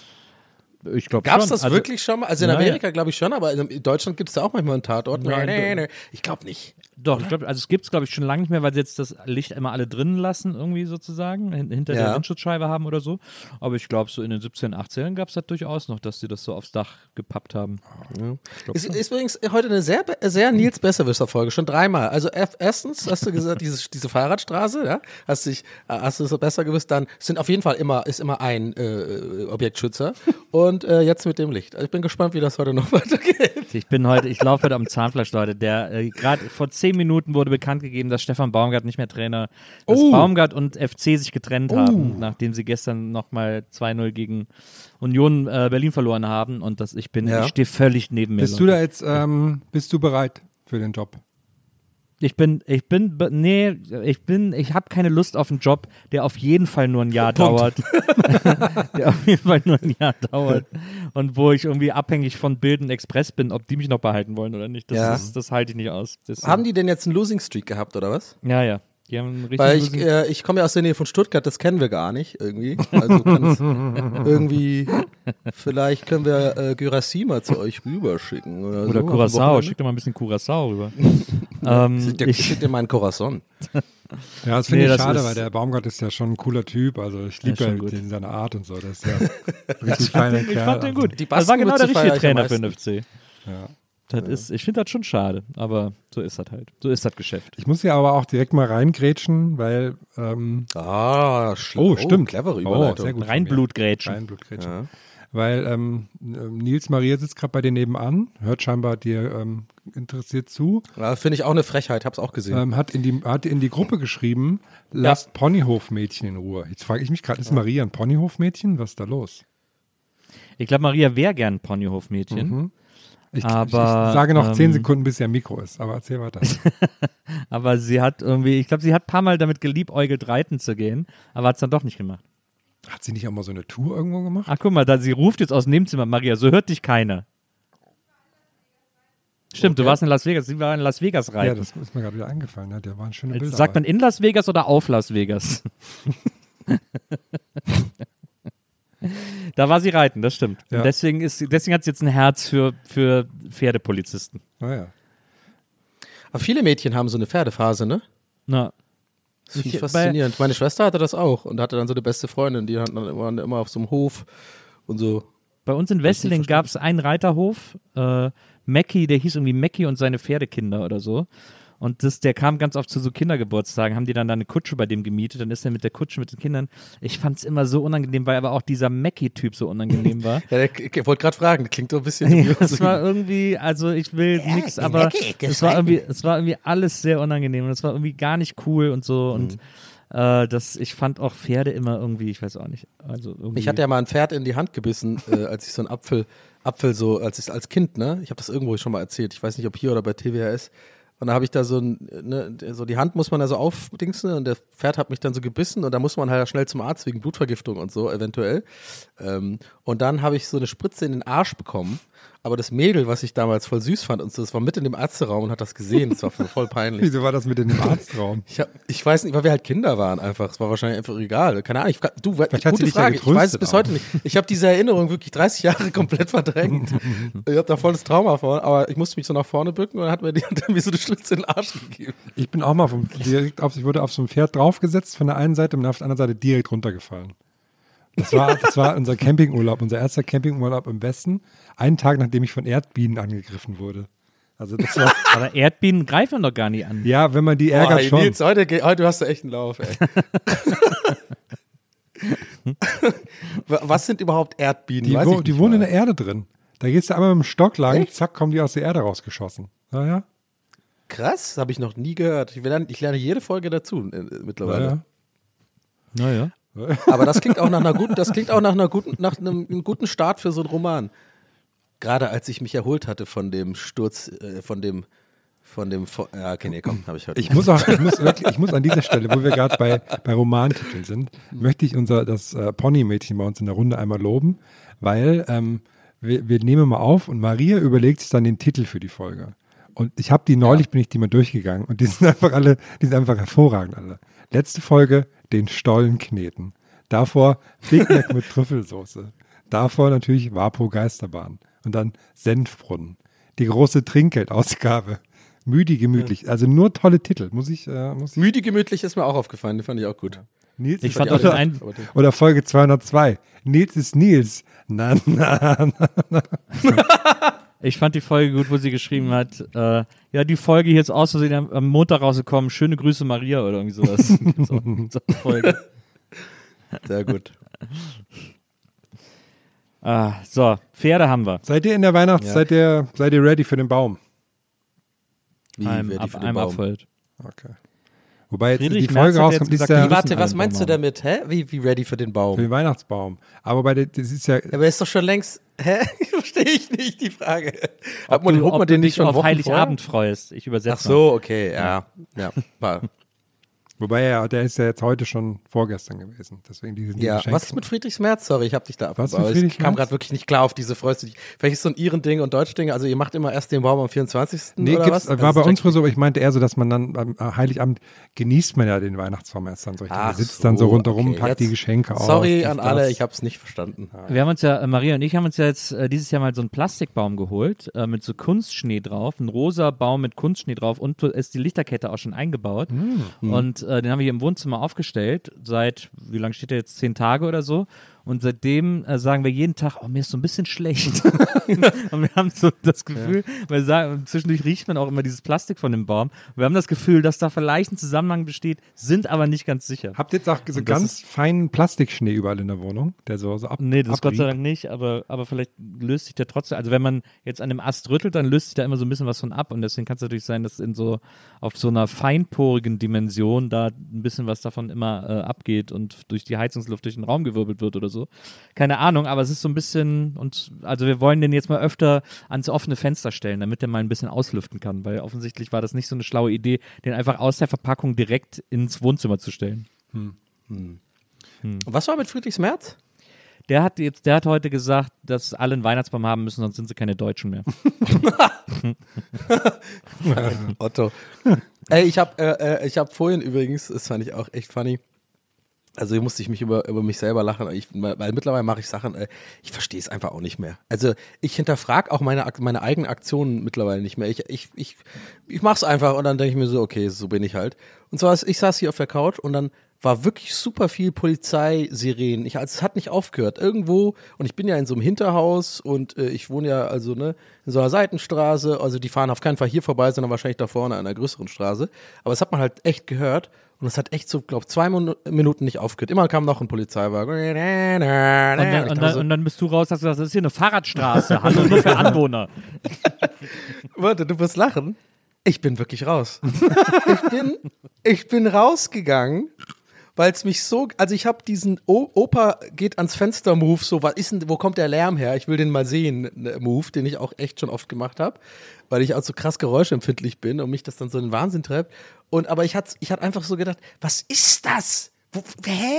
Ich glaube Gab es schon. das Also- wirklich schon mal? Also in Ja, ja. Amerika glaube ich schon, aber in Deutschland gibt es da auch manchmal einen Tatort. Nein, nee, nee, nee. Ich glaube nicht. Doch, ich glaube, also es gibt es, glaube ich, schon lange nicht mehr, weil sie jetzt das Licht immer alle drinnen lassen, irgendwie sozusagen, hin- hinter Ja. der Windschutzscheibe haben oder so. Aber ich glaube, so in den siebzehn, achtzehn gab es das durchaus noch, dass sie das so aufs Dach gepappt haben. Ja. Ich glaub Ist, schon. ist übrigens heute eine sehr, be- sehr Nils Besserwisser-Folge, schon dreimal. Also erf- erstens hast du gesagt, diese, diese Fahrradstraße, ja, hast, dich, äh, hast du es besser gewusst, dann sind auf jeden Fall immer, ist immer ein äh, Objektschützer und äh, jetzt mit dem Licht. Also ich bin gespannt, wie das heute noch weitergeht. Ich bin heute, ich laufe heute am Zahnfleisch, Leute. Der äh, gerade vor zehn Minuten wurde bekannt gegeben, dass Stefan Baumgart nicht mehr Trainer, dass Oh. Baumgart und F C sich getrennt Oh. haben, nachdem sie gestern nochmal zwei null gegen Union äh, Berlin verloren haben. Und das, ich bin, Ja. ich stehe völlig neben mir. Bist du Leute. da jetzt, ähm, bist du bereit für den Job? Ich bin, ich bin, be- nee, ich bin, ich habe keine Lust auf einen Job, der auf jeden Fall nur ein Jahr dauert. Der auf jeden Fall nur ein Jahr dauert. Und wo ich irgendwie abhängig von Bild und Express bin, ob die mich noch behalten wollen oder nicht. Das, Ja. ist, das halte ich nicht aus. Das, Haben die denn jetzt einen Losing Streak gehabt, oder was? Ja, ja. Die haben einen richtig Weil ich, Losing- äh, ich komme ja aus der Nähe von Stuttgart, das kennen wir gar nicht irgendwie. Also kann's irgendwie, vielleicht können wir äh, Gyrassi mal zu euch rüberschicken. Oder, Oder so, Curacao, schick doch mal ein bisschen Curacao rüber. ähm, Schick dir, ich, schick dir mal einen Corazon. Ja, das finde Nee, ich das schade, ist- weil der Baumgart ist ja schon ein cooler Typ. Also ich Ja, liebe schon ja gut. den, seine Art und so. Das ist ja richtig feiner ich Kerl. fand den also. gut. Die Das war genau der Baskenmütze richtige feier ich am Trainer für den F meisten. C. Ja. Das ist, ich finde das schon schade, aber so ist das halt. So ist das Geschäft. Ich muss ja aber auch direkt mal reingrätschen, weil ähm, Ah, schl- oh, stimmt. clever Oh, Überleitung. sehr gut. Reinblutgrätschen. Reinblutgrätschen. Ja. Weil ähm, Nils Maria sitzt gerade bei dir nebenan, hört scheinbar dir ähm, interessiert zu, Ja, finde ich auch eine Frechheit, hab's auch gesehen. ähm, hat, in die, hat in die Gruppe geschrieben, lasst Ponyhofmädchen in Ruhe. Jetzt frage ich mich gerade, ist Maria ein Ponyhofmädchen? Was ist da los? Ich glaube, Maria wäre gern ein Ponyhofmädchen. Mhm. Ich, Aber, ich, ich sage noch zehn ähm, Sekunden, bis ihr Mikro ist, aber erzähl weiter. Aber sie hat irgendwie, ich glaube, sie hat ein paar Mal damit geliebäugelt, reiten zu gehen, aber hat es dann doch nicht gemacht. Hat sie nicht auch mal so eine Tour irgendwo gemacht? Ach, guck mal, da, sie ruft jetzt aus dem Nebenzimmer, Maria, so hört dich keiner. Stimmt, Okay. du warst in Las Vegas, sie war in Las Vegas Ja, reiten. das ist mir gerade wieder eingefallen. Ne? Da waren schöne Bilder. Jetzt sagt man in Las Vegas oder auf Las Vegas? Da war sie reiten, das stimmt. Ja. Und deswegen, ist, sie- deswegen hat sie jetzt ein Herz für, für Pferdepolizisten. Naja. Aber viele Mädchen haben so eine Pferdephase, ne? Na, Das finde ich Ich- bei- faszinierend. Meine Schwester hatte das auch und hatte dann so eine beste Freundin, die hatten dann immer, immer auf so einem Hof und so. Bei uns in Wesseling gab es einen Reiterhof, äh, Mackie, der hieß irgendwie Mackie und seine Pferdekinder oder so. Und das, der kam ganz oft zu so Kindergeburtstagen, haben die dann da eine Kutsche bei dem gemietet, dann ist er mit der Kutsche mit den Kindern. Ich fand es immer so unangenehm, weil aber auch dieser Mackie-Typ so unangenehm war. Ja, der, ich wollte gerade fragen, das klingt so ein bisschen. Ja, das war irgendwie, also ich will nix, aber es war irgendwie, es war irgendwie alles sehr unangenehm und es war irgendwie gar nicht cool und so und äh, das, ich fand auch Pferde immer irgendwie, ich weiß auch nicht, also irgendwie. Ich hatte ja mal ein Pferd in die Hand gebissen, äh, als ich so einen Apfel, Apfel so, als ich als Kind, ne? Ich habe das irgendwo schon mal erzählt. Ich weiß nicht, ob hier oder bei T W R S. Und da habe ich da so, ein, ne, so die Hand muss man da so aufdingsen und der Pferd hat mich dann so gebissen und da muss man halt schnell zum Arzt wegen Blutvergiftung und so eventuell. Ähm, und dann habe ich so eine Spritze in den Arsch bekommen Aber das Mädel, was ich damals voll süß fand und so, das war mit in dem Arztraum und hat das gesehen. Das war voll peinlich. Wieso war das mit in dem Arztraum? Ich, hab, ich weiß nicht, weil wir halt Kinder waren einfach. Es war wahrscheinlich einfach egal. Keine Ahnung. Ich, du, Vielleicht hat sie gute dich ja Frage. Ich weiß es bis getröstet heute nicht. Ich habe diese Erinnerung wirklich dreißig Jahre komplett verdrängt. Ich habe da volles Trauma vor. Aber ich musste mich so nach vorne bücken und dann hat mir, die, hat mir so eine Schlitze in den Arsch gegeben. Ich bin auch mal vom, direkt auf, ich wurde auf so ein Pferd draufgesetzt von der einen Seite und auf der anderen Seite direkt runtergefallen. Das war, das war unser Campingurlaub, unser erster Campingurlaub im Westen. Einen Tag, nachdem ich von Erdbienen angegriffen wurde. Also das war Aber Erdbienen greifen doch gar nicht an. Ja, wenn man die ärgert, Boah, ey, schon. Nils, heute, heute hast du echt einen Lauf, ey. Was sind überhaupt Erdbienen? Die, Weiß wo, ich die nicht wohnen mal. in der Erde drin. Da gehst du einmal mit dem Stock lang, Echt? zack, kommen die aus der Erde rausgeschossen. Ja, ja. Krass, habe ich noch nie gehört. Ich lerne, ich lerne jede Folge dazu äh, mittlerweile. Ja, ja. Naja. Aber das klingt auch nach einer guten, das klingt auch nach einer guten, nach einem, einem guten Start für so einen Roman. Gerade als ich mich erholt hatte von dem Sturz, äh, von dem, von dem, ja, okay, nee, komm, habe ich heute. Ich muss auch, ich muss wirklich, ich muss an dieser Stelle, wo wir gerade bei, bei Romantiteln sind, möchte ich unser, das äh, Pony-Mädchen bei uns in der Runde einmal loben, weil ähm, wir, wir nehmen mal auf und Maria überlegt sich dann den Titel für die Folge. Und ich habe die neulich, ja. bin ich die mal durchgegangen und die sind einfach alle, die sind einfach hervorragend alle. Letzte Folge, den Stollen kneten. Davor Big Mac mit Trüffelsoße. Davor natürlich Vapo Geisterbahn. Und dann Senfbrunnen. Die große Trinkgeldausgabe. Müdi gemütlich. Also nur tolle Titel. Muss ich, äh, muss ich Müdi gemütlich ist mir auch aufgefallen. Den fand ich auch gut. Ja. Nils ich fand auch alle ein gut, Oder Folge zweihundertzwei. Nils ist Nils. Na, na, na. Ich fand die Folge gut, wo sie geschrieben hat, äh, ja, die Folge hier ist aus Versehen am, am Montag rausgekommen. Schöne Grüße, Maria, oder irgendwie sowas. so, so eine Folge. Sehr gut. Ah, so, Pferde haben wir. Seid ihr in der Weihnachts-, Ja. seid ihr, seid ihr ready für den Baum? Wie Einem, wer die ab, für den einem Baum? Abfällt. Okay. Wobei jetzt Friedrich die Merz Folge hat rauskommt, jetzt ist gesagt, ja Wie, warte, was Baum meinst du bauen. damit? Hä? Wie, wie ready für den Baum? für den Weihnachtsbaum. Aber bei der, das ist ja, Aber er ist doch schon längst. Hä? Verstehe ich nicht die Frage. Ob Hat man, du, holt ob man du den dich nicht schon auf Wochen Heiligabend freust. Ich übersetze Ach so, okay, ja. ja. ja. wobei er, der ist ja jetzt heute schon vorgestern gewesen. Deswegen diese Ja, Geschenke. was ist mit Friedrichs Merz? Sorry, ich habe dich da Was abgebaut. mit Friedrich Ich kam Merz? gerade wirklich nicht klar auf diese Freust du dich. Vielleicht ist so ein Iren-Ding und Deutsch-Ding. Also ihr macht immer erst den Baum am vierundzwanzigsten Nee, oder gibt's, was? war Also bei uns check- früher so, aber ich meinte eher so, dass man dann am Heiligabend genießt man ja den Weihnachtsbaum erst dann so. richtig. Ach Man sitzt dann so so, rundherum, okay, packt jetzt- die Geschenke aus. Sorry dies, an das. alle, ich habe es nicht verstanden. Wir haben uns ja, äh, Maria und ich haben uns ja jetzt äh, dieses Jahr mal so einen Plastikbaum geholt, äh, mit so Kunstschnee drauf, ein rosa Baum mit Kunstschnee drauf und ist die Lichterkette auch schon eingebaut. Mhm. Und äh, den haben wir hier im Wohnzimmer aufgestellt, seit, wie lange steht der jetzt, zehn Tage oder so. Und seitdem äh, sagen wir jeden Tag, oh, mir ist so ein bisschen schlecht. Und wir haben so das Gefühl, weil wir sagen, zwischendurch riecht man auch immer dieses Plastik von dem Baum. Und wir haben das Gefühl, dass da vielleicht ein Zusammenhang besteht, sind aber nicht ganz sicher. Habt ihr jetzt auch so Und das ganz feinen Plastikschnee überall in der Wohnung, der so, so ab, Nee, das Gott sei abriegt? Dank nicht, aber, aber vielleicht löst sich der trotzdem, also wenn man jetzt an dem Ast rüttelt, dann löst sich da immer so ein bisschen was von ab und deswegen kann es natürlich sein, dass in so, auf so einer feinporigen Dimension da ein bisschen was davon immer äh, abgeht und durch die Heizungsluft durch den Raum gewirbelt wird oder so. Keine Ahnung, aber es ist so ein bisschen, und also wir wollen den jetzt mal öfter ans offene Fenster stellen, damit der mal ein bisschen auslüften kann, weil offensichtlich war das nicht so eine schlaue Idee, den einfach aus der Verpackung direkt ins Wohnzimmer zu stellen. Hm. Hm. Was war mit Friedrichs Merz? Der hat jetzt, der hat heute gesagt, dass alle einen Weihnachtsbaum haben müssen, sonst sind sie keine Deutschen mehr. Otto. Ey, ich habe äh, ich hab vorhin übrigens, das fand ich auch echt funny, also hier musste ich mich über, über mich selber lachen, ich, weil mittlerweile mache ich Sachen, äh, ich verstehe es einfach auch nicht mehr. Also ich hinterfrage auch meine, meine eigenen Aktionen mittlerweile nicht mehr. Ich, ich, ich, ich mache es einfach und dann denke ich mir so, okay, so bin ich halt. Und zwar, ich saß hier auf der Couch und dann war wirklich super viel Polizeisirenen. Ich, also es hat nicht aufgehört. Irgendwo, und ich bin ja in so einem Hinterhaus und äh, ich wohne ja also ne in so einer Seitenstraße, also die fahren auf keinen Fall hier vorbei, sondern wahrscheinlich da vorne an einer größeren Straße. Aber das hat man halt echt gehört und es hat echt so, glaube ich, zwei Mon- Minuten nicht aufgehört. Immer kam noch ein Polizeiwagen. Und dann, und, dann, und dann bist du raus, hast gesagt, das ist hier eine Fahrradstraße, hallo, nur für Anwohner. Warte, du wirst lachen. Ich bin wirklich raus. ich, bin, ich bin rausgegangen, weil es mich so, also ich habe diesen o- Opa geht ans Fenster Move, so was ist denn, wo kommt der Lärm her? Ich will den mal sehen, ne, Move, den ich auch echt schon oft gemacht habe, weil ich auch so krass geräuschempfindlich bin und mich das dann so in den Wahnsinn treibt. Und aber ich hatte ich hatte einfach so gedacht, was ist das? Wo, hä?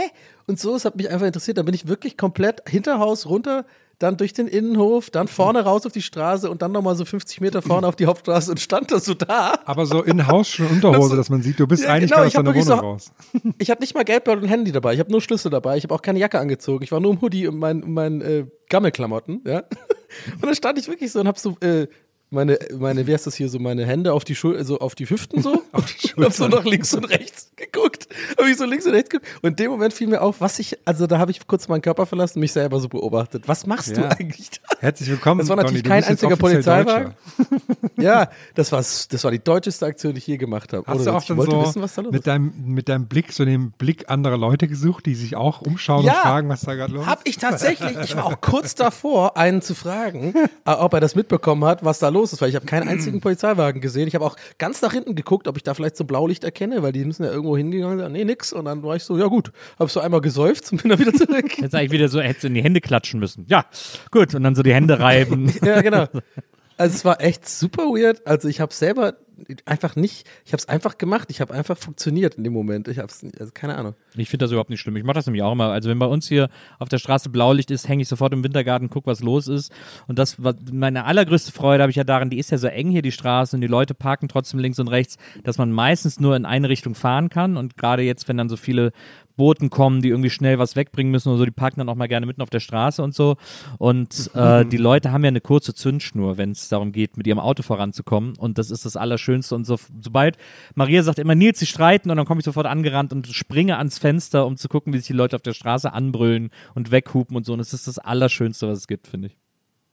und so. Es hat mich einfach interessiert. Dann bin ich wirklich komplett Hinterhaus runter, dann durch den Innenhof, dann vorne raus auf die Straße und dann nochmal so fünfzig Meter vorne auf die Hauptstraße und stand da so da. Aber so in Haus schon Unterhose, dass man sieht, du bist Ja, eigentlich genau, gar ich aus hab deiner wirklich Wohnung so- raus. Ich hatte nicht mal Geldbeutel und Handy dabei. Ich habe nur Schlüssel dabei. Ich habe auch keine Jacke angezogen. Ich war nur im Hoodie und mein, mein äh, Gammelklamotten. Ja? Und dann stand ich wirklich so und habe so äh, meine, meine, wie heißt das hier, so meine Hände auf die Schul so auf die Hüften so. Auf die und hab so nach links und rechts geguckt. Habe ich so links und rechts geguckt. Und in dem Moment fiel mir auf, was ich, also da habe ich kurz meinen Körper verlassen und mich selber so beobachtet. Was machst Ja. du eigentlich da? Herzlich willkommen, Das war natürlich Donny, du kein bist jetzt einziger offiziell Polizeiwagen. Ja, das war, das war die deutscheste Aktion, die ich je gemacht habe. Hast Ohne du auch Witz. ich dann wollte so wissen, was da los mit ist. deinem, mit deinem Blick, so den Blick anderer Leute gesucht, die sich auch umschauen und fragen, was da gerade los ist? Hab ich tatsächlich. Ich war auch kurz davor, einen zu fragen, äh, ob er das mitbekommen hat, was da los ist, weil ich habe keinen einzigen Polizeiwagen gesehen. Ich habe auch ganz nach hinten geguckt, ob ich da vielleicht so Blaulicht erkenne, weil die müssen ja irgendwo hingegangen sein. Nee, nix. Und dann war ich so, ja gut. Hab so einmal gesäuft und bin dann wieder zurück. Jetzt eigentlich wieder so, hättest du in die Hände klatschen müssen. Ja, gut. Und dann so die Hände reiben. Ja, genau. Also es war echt super weird. Also ich habe selber einfach nicht, ich habe es einfach gemacht. Ich habe einfach funktioniert in dem Moment. Ich habe es, also keine Ahnung. Ich finde das überhaupt nicht schlimm. Ich mache das nämlich auch immer. Also wenn bei uns hier auf der Straße Blaulicht ist, hänge ich sofort im Wintergarten, guck, was los ist. Und das war meine allergrößte Freude, habe ich ja daran, die ist ja so eng hier, die Straße, und die Leute parken trotzdem links und rechts, dass man meistens nur in eine Richtung fahren kann. Und gerade jetzt, wenn dann so viele Boten kommen, die irgendwie schnell was wegbringen müssen oder so, die parken dann auch mal gerne mitten auf der Straße und so. Und äh, die Leute haben ja eine kurze Zündschnur, wenn es darum geht, mit ihrem Auto voranzukommen. Und das ist das Allerschönste. Und so, sobald Maria sagt immer, Nils, sie streiten, und dann komme ich sofort angerannt und springe ans Fenster, um zu gucken, wie sich die Leute auf der Straße anbrüllen und weghupen und so. Und das ist das Allerschönste, was es gibt, finde ich.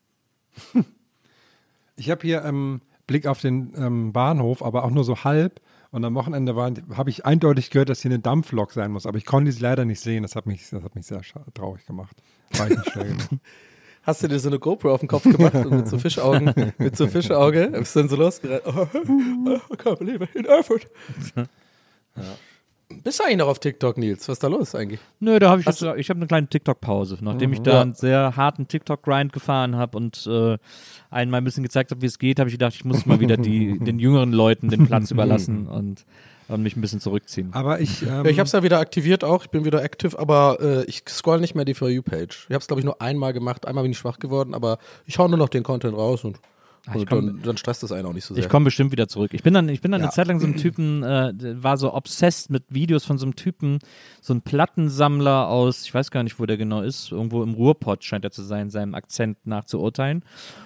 Ich habe hier ähm, Blick auf den ähm, Bahnhof, aber auch nur so halb. Und am Wochenende habe ich eindeutig gehört, dass hier eine Dampflok sein muss. Aber ich konnte sie leider nicht sehen. Das hat mich, das hat mich sehr scha- traurig gemacht. War ich nicht schnell genug. Hast du dir so eine GoPro auf den Kopf gemacht und mit so Fischaugen, mit so Fischauge, bist du dann so losgerannt? Oh, I can't believe it, in Erfurt. Ja. Bist du eigentlich noch auf TikTok, Nils? Was ist da los eigentlich? Nö, da habe ich Hast jetzt, ich habe eine kleine TikTok-Pause, nachdem Mhm. ich da Ja. einen sehr harten TikTok-Grind gefahren habe und äh, einen mal ein bisschen gezeigt habe, wie es geht, habe ich gedacht, ich muss mal wieder die, den jüngeren Leuten den Platz überlassen und, und mich ein bisschen zurückziehen. Aber ich, ähm, Ja, ich habe es ja wieder aktiviert auch, ich bin wieder active, aber äh, ich scroll nicht mehr die For You-Page. Ich habe es, glaube ich, nur einmal gemacht, einmal bin ich schwach geworden, aber ich hau nur noch den Content raus und, Ah, ich und komm- dann, dann stresst das einen auch nicht so sehr. Ich komme bestimmt wieder zurück. Ich bin dann, ich bin dann Ja. eine Zeit lang so ein Typen, äh, der war so obsessed mit Videos von so einem Typen, so ein Plattensammler aus, ich weiß gar nicht, wo der genau ist, irgendwo im Ruhrpott scheint er zu sein, seinem Akzent nach zu urteilen.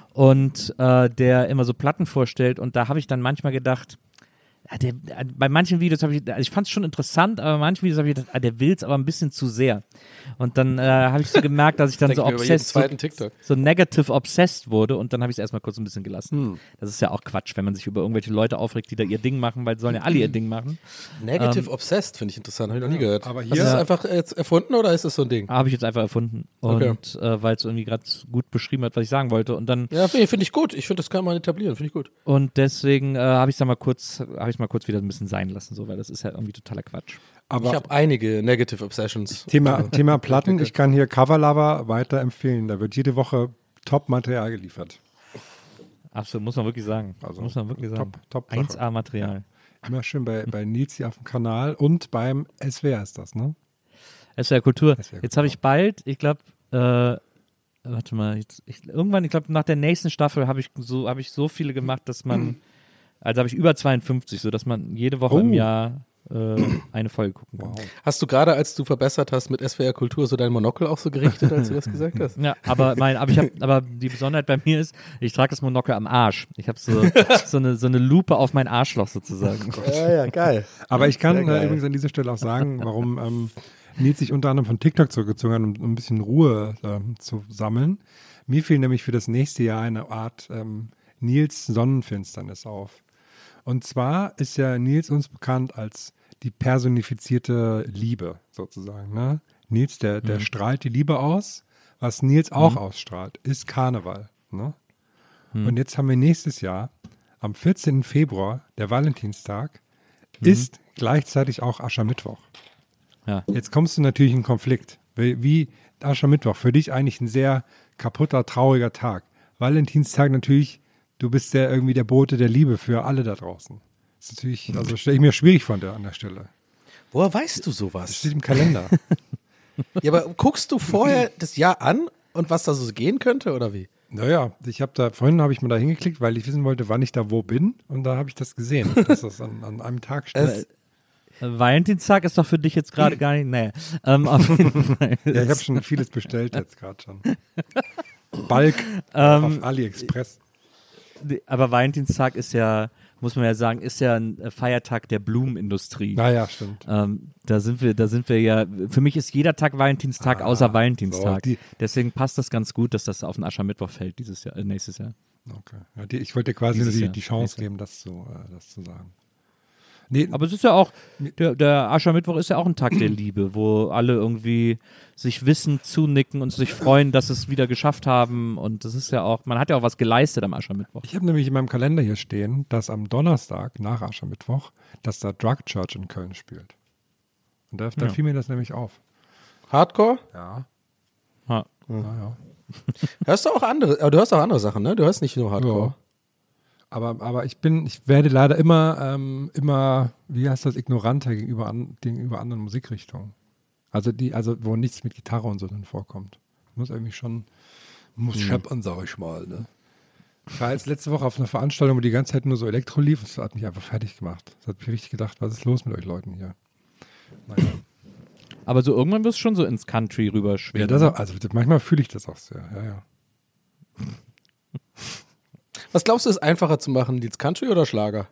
Und äh, der immer so Platten vorstellt, und da habe ich dann manchmal gedacht, ja, der, bei manchen Videos habe ich, also ich fand es schon interessant, aber bei manchen Videos habe ich gedacht, ah, der will es aber ein bisschen zu sehr. Und dann äh, habe ich so gemerkt, dass ich dann Denk so mir über jeden obsessed, so, zweiten TikTok. so negative obsessed wurde, und dann habe ich es erstmal kurz ein bisschen gelassen. Hm. Das ist ja auch Quatsch, wenn man sich über irgendwelche Leute aufregt, die da ihr Ding machen, weil sie sollen ja alle ihr Ding machen. Negative ähm, Obsessed finde ich interessant, habe ich noch nie gehört. aber Hast hier- du das einfach jetzt erfunden oder ist das so ein Ding? Habe ich jetzt einfach erfunden. Okay. Und äh, weil es irgendwie gerade gut beschrieben hat, was ich sagen wollte. Und dann Ja, finde find ich gut. Ich finde, das kann man etablieren, finde ich gut. und deswegen äh, habe ich es mal kurz, habe ich mal kurz wieder ein bisschen sein lassen, so, weil das ist ja irgendwie totaler Quatsch. aber Ich habe einige Negative Obsessions. Thema, Thema Platten, ich kann hier Coverlover weiterempfehlen. Da wird jede Woche Top-Material geliefert. Absolut, muss man wirklich sagen. Also, muss man wirklich sagen. top- top Sache. eins A-Material. Immer schön bei, bei Nils hier auf dem Kanal und beim S W R ist das, ne? S W R Kultur. S W R Jetzt habe ich bald, ich glaube, äh, warte mal, jetzt, ich, irgendwann, ich glaube, nach der nächsten Staffel habe ich so, habe ich so viele gemacht, dass man, also habe ich über zweiundfünfzig, so dass man jede Woche Oh. im Jahr äh, eine Folge gucken kann. Hast du gerade, als du verbessert hast mit S W R Kultur, so dein Monokel auch so gerichtet, als du das gesagt hast? Ja, aber mein, aber ich habe, aber die Besonderheit bei mir ist, ich trage das Monokel am Arsch. Ich habe so, so eine so eine Lupe auf mein Arschloch sozusagen. Ja, ja, geil. Aber ich kann Sehr geil. äh, übrigens an dieser Stelle auch sagen, warum ähm, Nils sich unter anderem von TikTok zurückgezogen hat, um, um ein bisschen Ruhe ähm, zu sammeln. Mir fiel nämlich für das nächste Jahr eine Art ähm, Nils Sonnenfinsternis auf. Und zwar ist ja Nils uns bekannt als die personifizierte Liebe sozusagen. Ne? Nils, der, der Mhm. strahlt die Liebe aus. Was Nils auch Mhm. ausstrahlt, ist Karneval. Ne? Mhm. Und jetzt haben wir nächstes Jahr, am vierzehnten Februar, der Valentinstag, Mhm. ist gleichzeitig auch Aschermittwoch. Ja. Jetzt kommst du natürlich in einen Konflikt. Wie, wie Aschermittwoch, für dich eigentlich ein sehr kaputter, trauriger Tag. Valentinstag natürlich, du bist der irgendwie der Bote der Liebe für alle da draußen. Das ist natürlich, also stelle ich mir schwierig vor der, an der Stelle. Woher weißt du Das sowas? steht im Kalender. Ja, aber guckst du vorher das Jahr an und was da so gehen könnte oder wie? Naja, ich habe da, vorhin habe ich mal da hingeklickt, weil ich wissen wollte, wann ich da wo bin und da habe ich das gesehen, dass das an, an einem Tag steht. Äh, Valentinstag ist doch für dich jetzt gerade gar nicht, naja. Ähm, auf jeden Fall. Ja, ich habe schon vieles bestellt jetzt gerade schon. Bulk ähm, auf AliExpress. Aber Valentinstag ist ja, muss man ja sagen, ist ja ein Feiertag der Blumenindustrie. Naja, stimmt. Ähm, da sind wir, da sind wir ja, für mich ist jeder Tag Valentinstag ah, außer Valentinstag. So, Deswegen passt das ganz gut, dass das auf den Aschermittwoch fällt dieses Jahr, äh, nächstes Jahr. Okay. Ja, die, ich wollte dir quasi die, die Chance geben, das zu, äh, das zu sagen. Nee. Aber es ist ja auch, der, der Aschermittwoch ist ja auch ein Tag der Liebe, wo alle irgendwie sich wissend zunicken und sich freuen, dass sie es wieder geschafft haben. Und das ist ja auch, man hat ja auch was geleistet am Aschermittwoch. Ich habe nämlich in meinem Kalender hier stehen, dass am Donnerstag nach Aschermittwoch, dass da Drug Church in Köln spielt. Und da, da ja. fiel mir das nämlich auf. Hardcore? Ja. Ha. Ja, ja. Hörst du auch andere, aber du hörst auch andere Sachen, ne? Du hörst nicht nur Hardcore. Ja. Aber, aber ich bin, ich werde leider immer, ähm, immer, wie heißt das, ignoranter gegenüber, an, gegenüber anderen Musikrichtungen. Also die, also wo nichts mit Gitarre und so dann vorkommt. Muss irgendwie schon, muss mhm. scheppern, sag ich mal, ne? Ich war jetzt letzte Woche auf einer Veranstaltung, wo die ganze Zeit nur so Elektro lief. Das hat mich einfach fertig gemacht. Das hat mich richtig gedacht, was ist los mit euch Leuten hier? Naja. Aber so irgendwann wirst du schon so ins Country rüberschwingen. Ja, das auch, also manchmal fühle ich das auch sehr, ja, ja. Was glaubst du, ist einfacher zu machen, Lieds Country oder Schlager?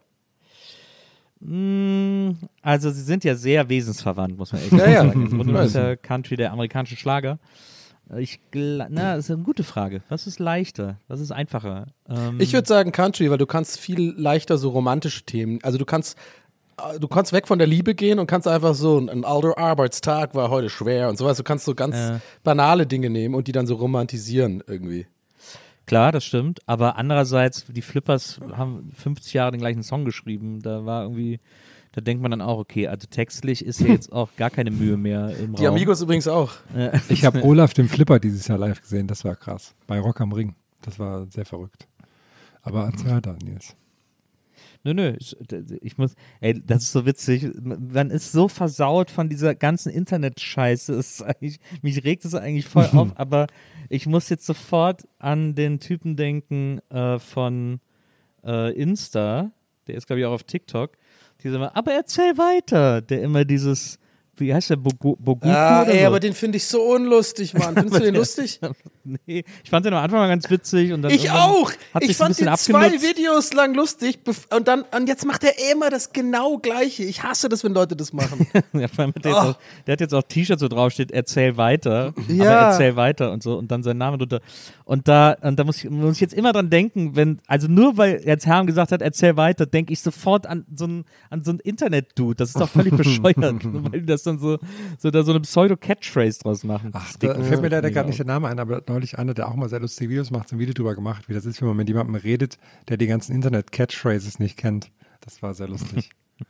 Also sie sind ja sehr wesensverwandt, muss man echt ja, sagen. Im Grunde ist ja Country der amerikanische Schlager. Ich, na, das ist eine gute Frage. Was ist leichter? Was ist einfacher? Ähm ich würde sagen Country, weil du kannst viel leichter so romantische Themen, also du kannst du kannst weg von der Liebe gehen und kannst einfach so, ein alter Arbeitstag war heute schwer und sowas. Du kannst so ganz äh. banale Dinge nehmen und die dann so romantisieren irgendwie. Klar, das stimmt, aber andererseits, die Flippers haben fünfzig Jahre den gleichen Song geschrieben, da war irgendwie, da denkt man dann auch, okay, also textlich ist ja jetzt auch gar keine Mühe mehr im Die Raum. Amigos übrigens auch. Ich habe Olaf den Flipper dieses Jahr live gesehen, das war krass, bei Rock am Ring, das war sehr verrückt. Aber erzähl weiter, Nils. Nö, nö, ich, ich muss, ey, das ist so witzig, man ist so versaut von dieser ganzen Internet-Scheiße, ist eigentlich, mich regt es eigentlich voll auf, aber ich muss jetzt sofort an den Typen denken äh, von äh, Insta, der ist glaube ich auch auf TikTok, dieser immer, aber erzähl weiter, der immer dieses, wie heißt der, Bogu, Boguku ah, oder ey, so? aber den finde ich so unlustig, Mann. Findest du den lustig? Nee, ich fand den am Anfang mal ganz witzig. Und dann ich auch! Hat ich fand den zwei abgenutzt. Videos lang lustig und dann und jetzt macht er immer das genau Gleiche. Ich hasse das, wenn Leute das machen. Ja, vor allem hat der, oh. jetzt auch, der hat jetzt auch T-Shirts, wo drauf steht, erzähl weiter, ja. aber erzähl weiter und so und dann sein Name drunter. Und da, und da muss, ich, muss ich jetzt immer dran denken, wenn, also nur weil jetzt Herm gesagt hat, erzähl weiter, denke ich sofort an so ein, an so ein Internet-Dude. Das ist doch völlig bescheuert, weil die das dann so, so da so eine Pseudo-Catchphrase draus machen. Ach, da fällt mir leider gerade nicht der Name ein, aber neulich einer, der auch mal sehr lustige Videos macht, so ein Video drüber gemacht, wie das ist, wenn man mit jemandem redet, der die ganzen Internet-Catchphrases nicht kennt. Das war sehr lustig.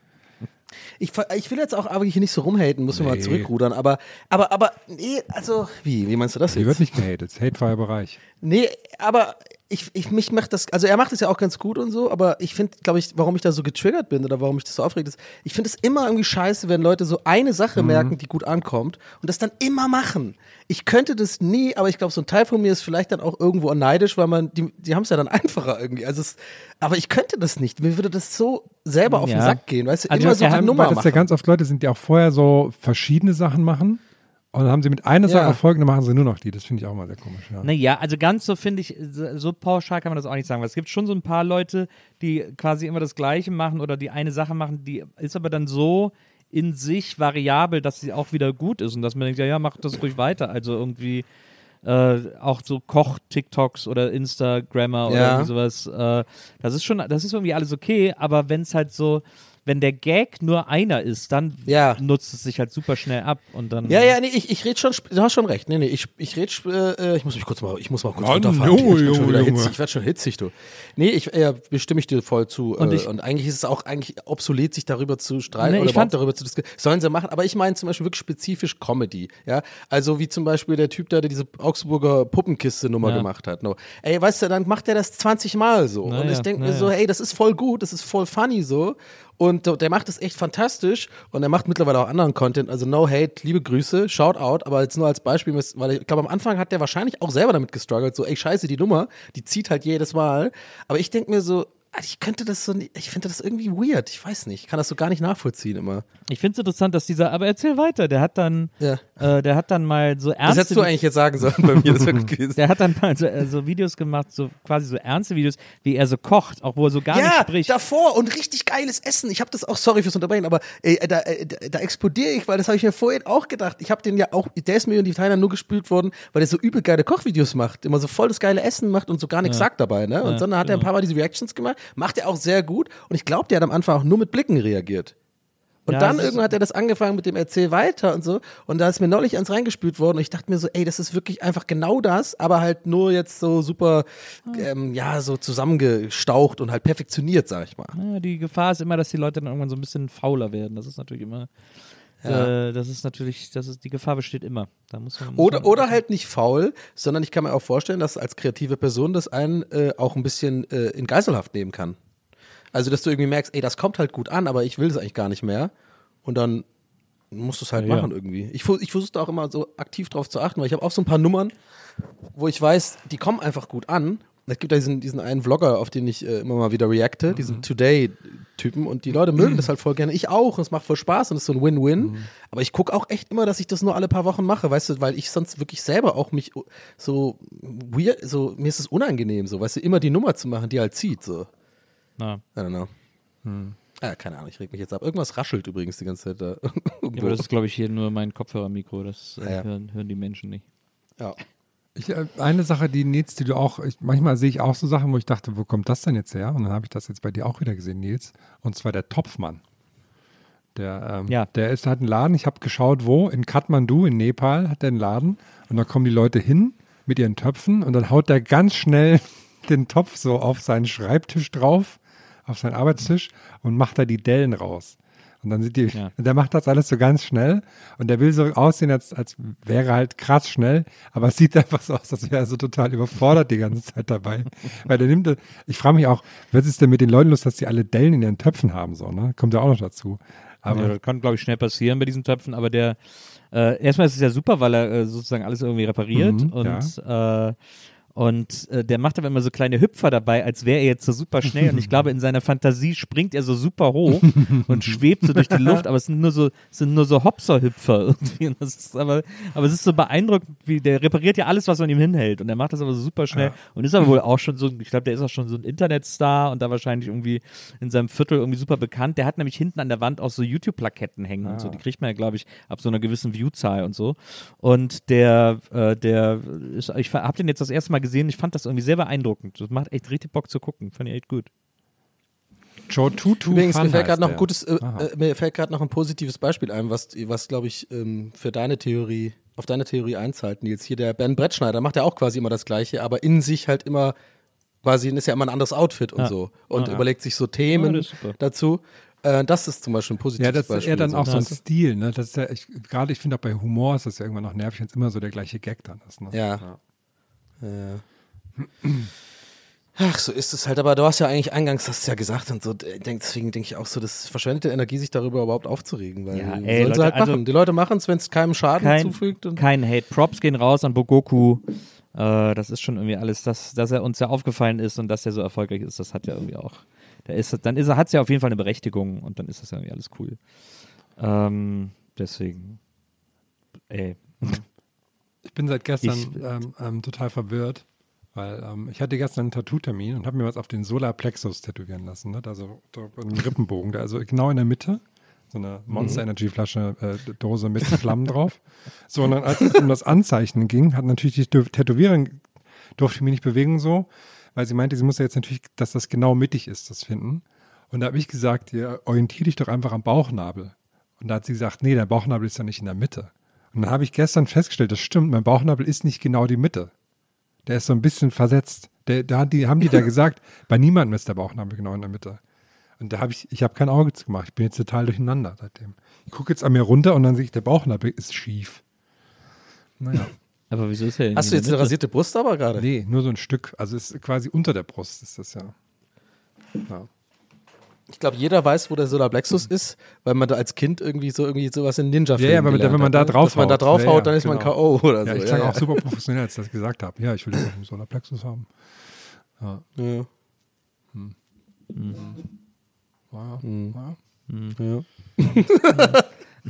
Ich, ich will jetzt auch aber hier nicht so rumhaten, muss man nee. mal zurückrudern, aber, aber, aber, nee, also, wie, wie meinst du das jetzt? Hier wird nicht gehatet, hatefreier Bereich. Nee, aber ich, ich, mich macht das, also er macht es ja auch ganz gut und so, aber ich finde, glaube ich, warum ich da so getriggert bin oder warum mich das so aufregt, ist, ich finde es immer irgendwie scheiße, wenn Leute so eine Sache mhm. merken, die gut ankommt und das dann immer machen. Ich könnte das nie, aber ich glaube, so ein Teil von mir ist vielleicht dann auch irgendwo neidisch, weil man, die, die haben es ja dann einfacher irgendwie, also es, aber ich könnte das nicht, mir würde das so selber auf ja. den Sack gehen, weißt du, also immer so die eine Nummer machen. Das ja ganz oft Leute sind, die auch vorher so verschiedene Sachen machen. Und dann haben sie mit einer Sache Ja. Erfolg, dann machen sie nur noch die. Das finde ich auch mal sehr komisch. Ja. Naja, also ganz so finde ich, so, so pauschal kann man das auch nicht sagen, weil es gibt schon so ein paar Leute, die quasi immer das Gleiche machen oder die eine Sache machen, die ist aber dann so in sich variabel, dass sie auch wieder gut ist und dass man denkt, ja, ja, mach das ruhig weiter. Also irgendwie äh, auch so Koch-TikToks oder Instagrammer oder Ja. irgendwie sowas. Äh, das ist schon, das ist irgendwie alles okay, aber wenn es halt so, wenn der Gag nur einer ist, dann Ja. nutzt es sich halt super schnell ab und dann. Ja, ja, nee, ich, ich rede schon, sp- du hast schon recht. Nee, nee, ich, ich rede, sp- äh, ich muss mich kurz mal, ich muss mal kurz Mann, runterfahren. Junge, ich bin schon Junge, wieder Junge. hitzig, ich werde schon hitzig, du. Nee, ich, äh, bestimme ich dir voll zu. Und äh, ich- und eigentlich ist es auch eigentlich obsolet, sich darüber zu streiten Nee, oder ich überhaupt fand- darüber zu diskutieren. Sollen sie machen, aber ich meine zum Beispiel wirklich spezifisch Comedy, ja. Also wie zum Beispiel der Typ da, der diese Augsburger Puppenkiste-Nummer Ja. gemacht hat. No. Ey, weißt du, dann macht er das zwanzig Mal so. Na und ja, ich denke na mir so, ja. hey, das ist voll gut, das ist voll funny so. Und der macht es echt fantastisch und er macht mittlerweile auch anderen Content, also no hate, liebe Grüße, shout out, aber jetzt nur als Beispiel, weil ich glaube, am Anfang hat der wahrscheinlich auch selber damit gestruggelt, so ey, scheiße, die Nummer, die zieht halt jedes Mal, aber ich denke mir so, ich könnte das so, ich finde das irgendwie weird, ich weiß nicht, ich kann das so gar nicht nachvollziehen immer. Ich finde es interessant, dass dieser, aber erzähl weiter, der hat dann, ja. äh, der hat dann mal so ernste... Das hättest du eigentlich jetzt sagen sollen bei mir, das wäre gut gewesen. Der hat dann mal so, äh, so Videos gemacht, so quasi so ernste Videos, wie er so kocht, auch wo er so gar ja, nicht spricht. Ja, davor und richtig geiles Essen, ich habe das auch, sorry fürs Unterbrechen, aber äh, da, äh, da explodiere ich, weil das habe ich mir vorhin auch gedacht, ich habe den ja auch, der ist mir in die Timeline nur gespült worden, weil der so übel geile Kochvideos macht, immer so voll das geile Essen macht und so gar nichts ja. sagt dabei, ne, und ja, sondern hat genau. er ein paar Mal diese Reactions gemacht, macht er auch sehr gut und ich glaube, der hat am Anfang auch nur mit Blicken reagiert. Und ja, dann irgendwann hat er das angefangen mit dem Erzähl weiter und so und da ist mir neulich eins reingespült worden und ich dachte mir so, ey, das ist wirklich einfach genau das, aber halt nur jetzt so super, ähm, ja, so zusammengestaucht und halt perfektioniert, sag ich mal. Ja, die Gefahr ist immer, dass die Leute dann irgendwann so ein bisschen fauler werden, das ist natürlich immer... Ja. Äh, das ist natürlich, das ist, die Gefahr besteht immer. Da muss man, muss oder, man oder halt nicht faul, sondern ich kann mir auch vorstellen, dass als kreative Person das einen äh, auch ein bisschen äh, in Geiselhaft nehmen kann. Also, dass du irgendwie merkst, ey, das kommt halt gut an, aber ich will es eigentlich gar nicht mehr. Und dann musst du es halt ja, machen ja. irgendwie. Ich, ich versuche da auch immer so aktiv drauf zu achten, weil ich habe auch so ein paar Nummern, wo ich weiß, die kommen einfach gut an. Es gibt ja diesen, diesen einen Vlogger, auf den ich äh, immer mal wieder reacte, mhm. diesen Today-Typen. Und die Leute mögen das halt voll gerne. Ich auch. Und es macht voll Spaß und es ist so ein Win-Win. Mhm. Aber ich gucke auch echt immer, dass ich das nur alle paar Wochen mache, weißt du, weil ich sonst wirklich selber auch mich so weird, so, mir ist es unangenehm, so, weißt du, immer die Nummer zu machen, die halt zieht, so. Na. I don't know. Hm. Ah, keine Ahnung, ich reg mich jetzt ab. Irgendwas raschelt übrigens die ganze Zeit da. Ja, aber das ist, glaube ich, hier nur mein Kopfhörermikro. Das äh, ja. hören, hören die Menschen nicht. Ja. Ich, äh, eine Sache, die Nils, die du auch, ich, manchmal sehe ich auch so Sachen, wo ich dachte, wo kommt das denn jetzt her? Und dann habe ich das jetzt bei dir auch wieder gesehen, Nils. Und zwar der Topfmann. Der, ähm, ja. der ist, hat einen Laden, ich habe geschaut, wo, in Kathmandu, in Nepal, hat der einen Laden. Und da kommen die Leute hin mit ihren Töpfen und dann haut der ganz schnell den Topf so auf seinen Schreibtisch drauf, auf seinen Arbeitstisch und macht da die Dellen raus. Und dann sind die, ja. der macht das alles so ganz schnell und der will so aussehen, als, als wäre halt krass schnell, aber es sieht einfach so aus, als wäre er so total überfordert die ganze Zeit dabei. Weil der nimmt, ich frage mich auch, was ist denn mit den Leuten los, dass die alle Dellen in ihren Töpfen haben, so, ne? Kommt ja auch noch dazu. Aber ja, das kann, glaube ich, schnell passieren bei diesen Töpfen, aber der, äh, erstmal ist es ja super, weil er äh, sozusagen alles irgendwie repariert Mhm, und ja. äh, Und äh, der macht aber immer so kleine Hüpfer dabei, als wäre er jetzt so super schnell. Und ich glaube, in seiner Fantasie springt er so super hoch und schwebt so durch die Luft. Aber es sind nur so, es sind nur so Hopser-Hüpfer irgendwie. Und das ist aber, aber es ist so beeindruckend, wie der repariert ja alles, was man ihm hinhält. Und der macht das aber so super schnell. Ja. Und ist aber wohl auch schon so, ich glaube, der ist auch schon so ein Internetstar und da wahrscheinlich irgendwie in seinem Viertel irgendwie super bekannt. Der hat nämlich hinten an der Wand auch so YouTube-Plaketten hängen Ah. und so. Die kriegt man ja, glaube ich, ab so einer gewissen Viewzahl und so. Und der, äh, der ist, ich habe den jetzt das erste Mal gesehen, ich fand das irgendwie sehr beeindruckend. Das macht echt richtig Bock zu gucken. Fand ich echt gut. Joe Tutu Übrigens, Fun mir fällt heißt gerade noch der. ein gutes, äh, Aha. äh, mir fällt gerade noch ein positives Beispiel ein, was, was glaube ich, ähm, für deine Theorie, auf deine Theorie einzahlt. Nils, hier der Ben Brettschneider macht ja auch quasi immer das Gleiche, aber in sich halt immer, quasi ist ja immer ein anderes Outfit und Ja. so. Und Ja. überlegt sich so Ja, Themen das ist super. dazu. Äh, das ist zum Beispiel ein positives Ja, das Beispiel. ist eher dann auch so ein Weißt du? Stil, ne? Das ist ja, ich, gerade ich finde auch bei Humor ist das ja irgendwann noch nervig, wenn es immer so der gleiche Gag dann ist. Ne? Ja. Ja. Ach, so ist es halt, aber du hast ja eigentlich eingangs, hast du ja gesagt und so, denk, deswegen denke ich auch so, das ist verschwendete Energie, sich darüber überhaupt aufzuregen, weil Ja, sollen ey, sie Leute, halt also- machen. Die Leute machen es, wenn es keinem Schaden Kein, zufügt. Und kein Hate. Props gehen raus an Bogoku. Äh, das ist schon irgendwie alles, das, dass er uns ja aufgefallen ist und dass er so erfolgreich ist, das hat ja irgendwie auch, da ist, dann ist er, hat es ja auf jeden Fall eine Berechtigung und dann ist das ja irgendwie alles cool. Ähm, deswegen, ey. Ich bin seit gestern Ich- ähm, ähm, total verwirrt, weil ähm, ich hatte gestern einen Tattoo-Termin und habe mir was auf den Solarplexus tätowieren lassen. Ne? Also da einen Rippenbogen, da, also genau in der Mitte. So eine Monster Energy Flasche, äh, Dose mit Flammen drauf. So, und dann, als es um das Anzeichnen ging, hat natürlich die Tätowiererin, durfte ich mich nicht bewegen so, weil sie meinte, sie muss ja jetzt natürlich, dass das genau mittig ist, das finden. Und da habe ich gesagt, ja, orientier dich doch einfach am Bauchnabel. Und da hat sie gesagt, nee, der Bauchnabel ist ja nicht in der Mitte. Und dann habe ich gestern festgestellt, das stimmt, mein Bauchnabel ist nicht genau die Mitte. Der ist so ein bisschen versetzt. Der, da hat die, haben die da gesagt, bei niemandem ist der Bauchnabel genau in der Mitte. Und da habe ich, ich habe kein Auge zu gemacht. Ich bin jetzt total durcheinander seitdem. Ich gucke jetzt an mir runter und dann sehe ich, der Bauchnabel ist schief. Naja. Aber wieso ist er denn hast du in jetzt der eine Mitte? rasierte Brust aber gerade? Nee, nur so ein Stück. Also es ist quasi unter der Brust ist das ja. ja. Ich glaube, jeder weiß, wo der Solarplexus ist, weil man da als Kind irgendwie so irgendwie sowas in Ninja-Filmen Ja, ja, aber wenn man da draufhaut. Dass man da draufhaut, ja, ja, dann ist genau. man K O oder ja, so. Ich klang ja, auch ja. super professionell, als ich das gesagt habe. Ja, ich will den Solarplexus haben. Ja. Ja. Hm. Mhm. Ja. Mhm. Ja. Mhm. Ja.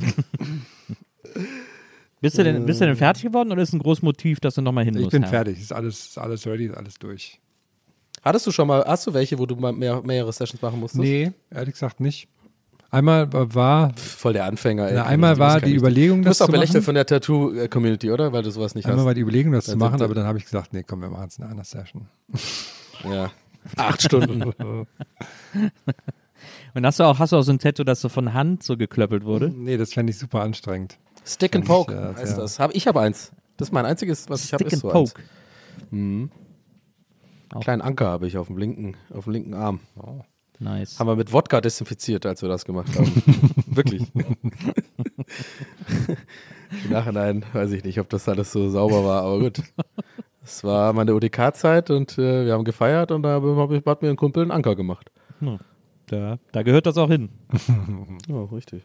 Bist du denn, bist du denn fertig geworden oder ist ein großes Motiv, dass du nochmal hin Ich musst? bin Herr? fertig. Ist alles, ist alles ready, ist alles durch. Hattest du schon mal, hast du welche, wo du mal mehr, mehrere Sessions machen musstest? Nee, ehrlich gesagt nicht. Einmal war. Voll der Anfänger, ey. Na, einmal war die Überlegung, das zu machen. Du bist auch zu belächelt machen. von der Tattoo-Community, oder? Weil du sowas nicht Einmal hast. war die Überlegung, das Dann zu machen, sind- aber dann habe ich gesagt, nee, komm, wir machen es in einer Session. Ja. Acht Stunden. Und hast du auch, hast du auch so ein Tattoo, das so von Hand so geklöppelt wurde? Nee, das fände ich super anstrengend. Stick and Fänd Poke ich, äh, heißt ja. das. Hab, ich habe eins. Das ist mein einziges, was ich habe, Stick ist and so eins. Poke. Mhm. Einen kleinen Anker habe ich auf dem linken, auf dem linken Arm. Oh. Nice. Haben wir mit Wodka desinfiziert, als wir das gemacht haben. Wirklich. Im Nachhinein weiß ich nicht, ob das alles so sauber war, aber gut. Es war meine O D K-Zeit und äh, wir haben gefeiert und da habe ich, hat mir ein Kumpel einen Anker gemacht. Hm. Da, da gehört das auch hin. Ja, richtig.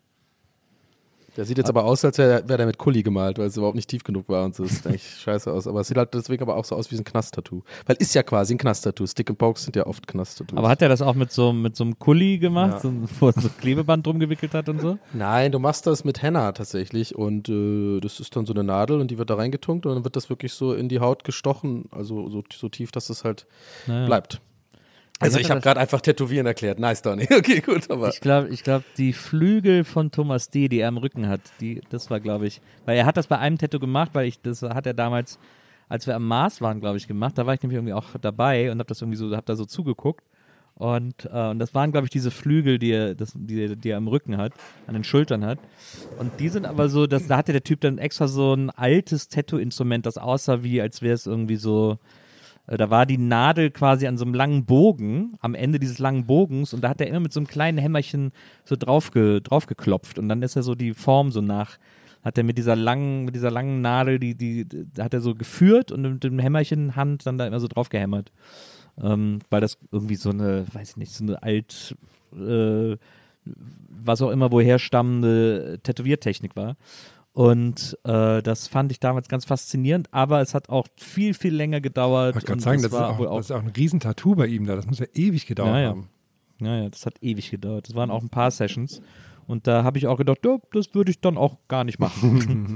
Der sieht jetzt aber aus, als wäre wär der mit Kuli gemalt, weil es überhaupt nicht tief genug war und so. Das sieht eigentlich scheiße aus. Aber es sieht halt deswegen aber auch so aus wie ein Knast-Tattoo. Weil ist ja quasi ein Knast-Tattoo. Stick and Pokes sind ja oft Knast-Tattoos. Aber hat er das auch mit so, mit so einem Kuli gemacht, Ja. so, wo er so Klebeband drum gewickelt hat und so? Nein, du machst das mit Henna tatsächlich und äh, das ist dann so eine Nadel und die wird da reingetunkt und dann wird das wirklich so in die Haut gestochen, also so, so tief, dass es halt Naja. bleibt. Also ich habe gerade einfach Tätowieren erklärt. Nice, Donny. Okay, gut, aber Ich glaube, ich glaub, die Flügel von Thomas D., die er am Rücken hat, die, das war, glaube ich, weil er hat das bei einem Tattoo gemacht, weil ich, das hat er damals, als wir am Mars waren, glaube ich, gemacht, da war ich nämlich irgendwie auch dabei und habe das irgendwie so, habe da so zugeguckt und, äh, und das waren, glaube ich, diese Flügel, die er, das, die, die er am Rücken hat, an den Schultern hat und die sind aber so, dass, da hatte der Typ dann extra so ein altes Tattoo-Instrument, das aussah wie, als wäre es irgendwie so, da war die Nadel quasi an so einem langen Bogen, am Ende dieses langen Bogens und da hat er immer mit so einem kleinen Hämmerchen so draufge, draufgeklopft und dann ist er so die Form so nach, hat er mit dieser langen, mit dieser langen Nadel, die, die, die hat er so geführt und mit dem Hämmerchen Hand dann da immer so drauf gehämmert. Ähm, weil das irgendwie so eine, weiß ich nicht, so eine alt, äh, was auch immer woher stammende Tätowiertechnik war. Und äh, das fand ich damals ganz faszinierend, aber es hat auch viel, viel länger gedauert. Ich wollte gerade und sagen, es das ist, war wohl auch, das ist auch ein Riesentattoo bei ihm da. Das muss ja ewig gedauert Ja, ja. haben. Ja, ja, das hat ewig gedauert. Das waren auch ein paar Sessions. Und da habe ich auch gedacht, ja, das würde ich dann auch gar nicht machen.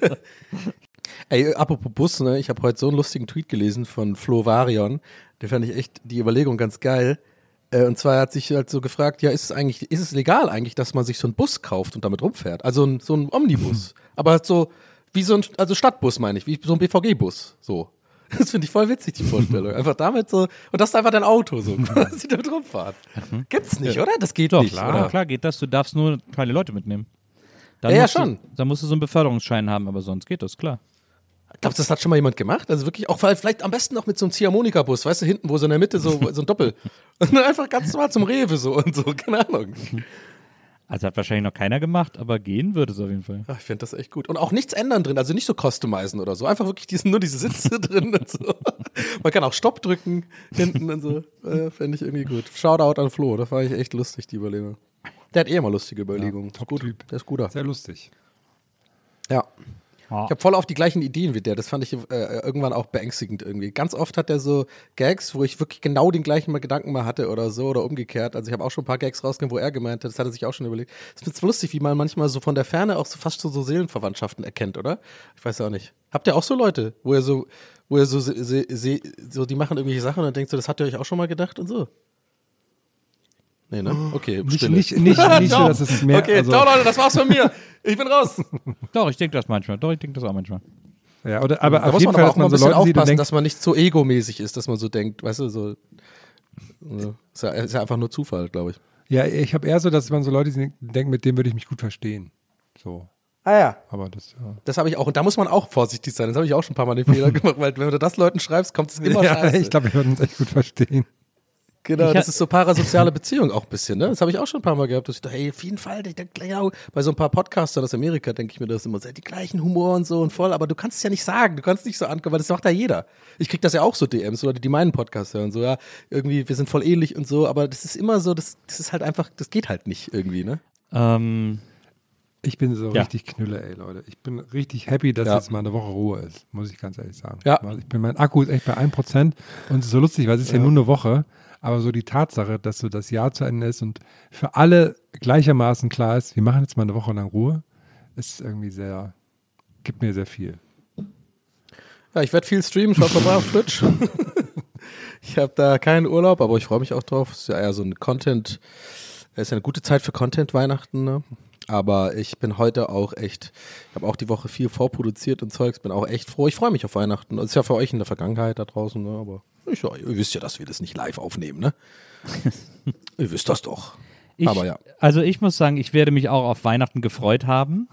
Ey, apropos Bus, ne? Ich habe heute so einen lustigen Tweet gelesen von Flo Varion. Der fand ich echt die Überlegung ganz geil. Äh, und zwar hat sich halt so gefragt, ja, ist es eigentlich, ist es legal eigentlich, dass man sich so einen Bus kauft und damit rumfährt? Also ein, so ein Omnibus. Aber halt so, wie so ein, also Stadtbus meine ich, wie so ein B V G-Bus. So. Das finde ich voll witzig, die Vorstellung. Einfach damit so, und das ist einfach dein Auto, so, dass sie damit rumfahren. Gibt's nicht, oder? Das geht Doch, nicht, klar, oder? klar geht das. Du darfst nur keine Leute mitnehmen. Dann Ja, ja, musst schon. Du, dann musst du so einen Beförderungsschein haben, aber sonst geht das, klar. Glaubst du, das hat schon mal jemand gemacht? Also wirklich auch, vielleicht am besten noch mit so einem Ziehharmonika-Bus, weißt du, hinten, wo so in der Mitte so, so ein Doppel. Und dann einfach ganz normal zum Rewe so und so, keine Ahnung. Also hat wahrscheinlich noch keiner gemacht, aber gehen würde es auf jeden Fall. Ach, ich finde das echt gut. Und auch nichts ändern drin, also nicht so customizen oder so. Einfach wirklich diesen, nur diese Sitze drin und so. Man kann auch Stopp drücken hinten und so. Äh, Fände ich irgendwie gut. Shoutout an Flo, das fand ich echt lustig, die Überlegung. Der hat eh immer lustige Überlegungen. Ja, gut. Der ist guter. Sehr lustig. Ja. Ja. Ich habe voll auf die gleichen Ideen wie der. Das fand ich äh, irgendwann auch beängstigend irgendwie. Ganz oft hat er so Gags, wo ich wirklich genau den gleichen mal Gedanken mal hatte oder so oder umgekehrt. Also ich habe auch schon ein paar Gags rausgenommen, wo er gemeint hat, das hat er sich auch schon überlegt. Es ist lustig, wie man manchmal so von der Ferne auch so fast so, so Seelenverwandtschaften erkennt, oder? Ich weiß auch nicht. Habt ihr auch so Leute, wo ihr so, wo ihr so, se, se, se, so die machen irgendwelche Sachen und dann denkt so, das habt ihr euch auch schon mal gedacht und so? Nee, ne? Okay, Nicht, Stille. nicht, nicht, nicht so, dass es mehr. Okay, also, ciao Leute, das war's von mir. Ich bin raus. Doch, ich denke das manchmal. Doch, ich denke das auch manchmal. ja, oder, aber Da auf muss jeden man Fall, aber auch dass mal man ein so bisschen Leute sieht und aufpassen, denkt, dass man nicht so egomäßig ist, dass man so denkt, weißt du, so, so ist, ja, ist ja einfach nur Zufall, glaube ich. ja, ich habe eher so, dass man so Leute sieht, denkt, mit denen würde ich mich gut verstehen. So. Ah ja. Aber das, ja. Das habe ich auch, und da muss man auch vorsichtig sein, das habe ich auch schon ein paar Mal den Fehler gemacht, weil wenn du das Leuten schreibst, kommt es immer ja, scheiße. ich glaube, wir würden uns echt gut verstehen. Genau, Ich das ha- ist so parasoziale Beziehung auch ein bisschen, ne? Das habe ich auch schon ein paar Mal gehabt, dass ich dachte, ey, auf jeden Fall, ich denk, genau, bei so ein paar Podcastern aus Amerika denke ich mir das immer, so, die gleichen Humor und so und voll, aber du kannst es ja nicht sagen, du kannst nicht so ankommen, weil das macht ja jeder. Ich krieg das ja auch so D Ms, Leute, die meinen Podcast hören, so, ja, irgendwie, wir sind voll ähnlich und so, aber das ist immer so, das, das ist halt einfach, das geht halt nicht irgendwie, ne? Ähm, Ich bin so Ja. richtig knülle, ey, Leute. Ich bin richtig happy, dass Ja. jetzt mal eine Woche Ruhe ist, muss ich ganz ehrlich sagen. Ja. Weil Ich bin, mein Akku ist echt bei ein Prozent und es ist so lustig, weil es ist ja. Ja. nur eine Woche, aber so die Tatsache, dass so das Jahr zu Ende ist und für alle gleichermaßen klar ist, wir machen jetzt mal eine Woche lang Ruhe, ist irgendwie sehr, gibt mir sehr viel. Ja, ich werde viel streamen, schaut vorbei auf Twitch. Ich habe da keinen Urlaub, aber ich freue mich auch drauf. Es ist ja eher so ein Content, es ist ja eine gute Zeit für Content Weihnachten, ne? Aber ich bin heute auch echt, ich habe auch die Woche viel vorproduziert und Zeugs, bin auch echt froh. Ich freue mich auf Weihnachten. Das ist ja für euch in der Vergangenheit da draußen, ne? Aber ich, ja, ihr wisst ja, dass wir das nicht live aufnehmen, ne? Ihr wisst das doch. ich, Aber ja. Also ich muss sagen, ich werde mich auch auf Weihnachten gefreut haben,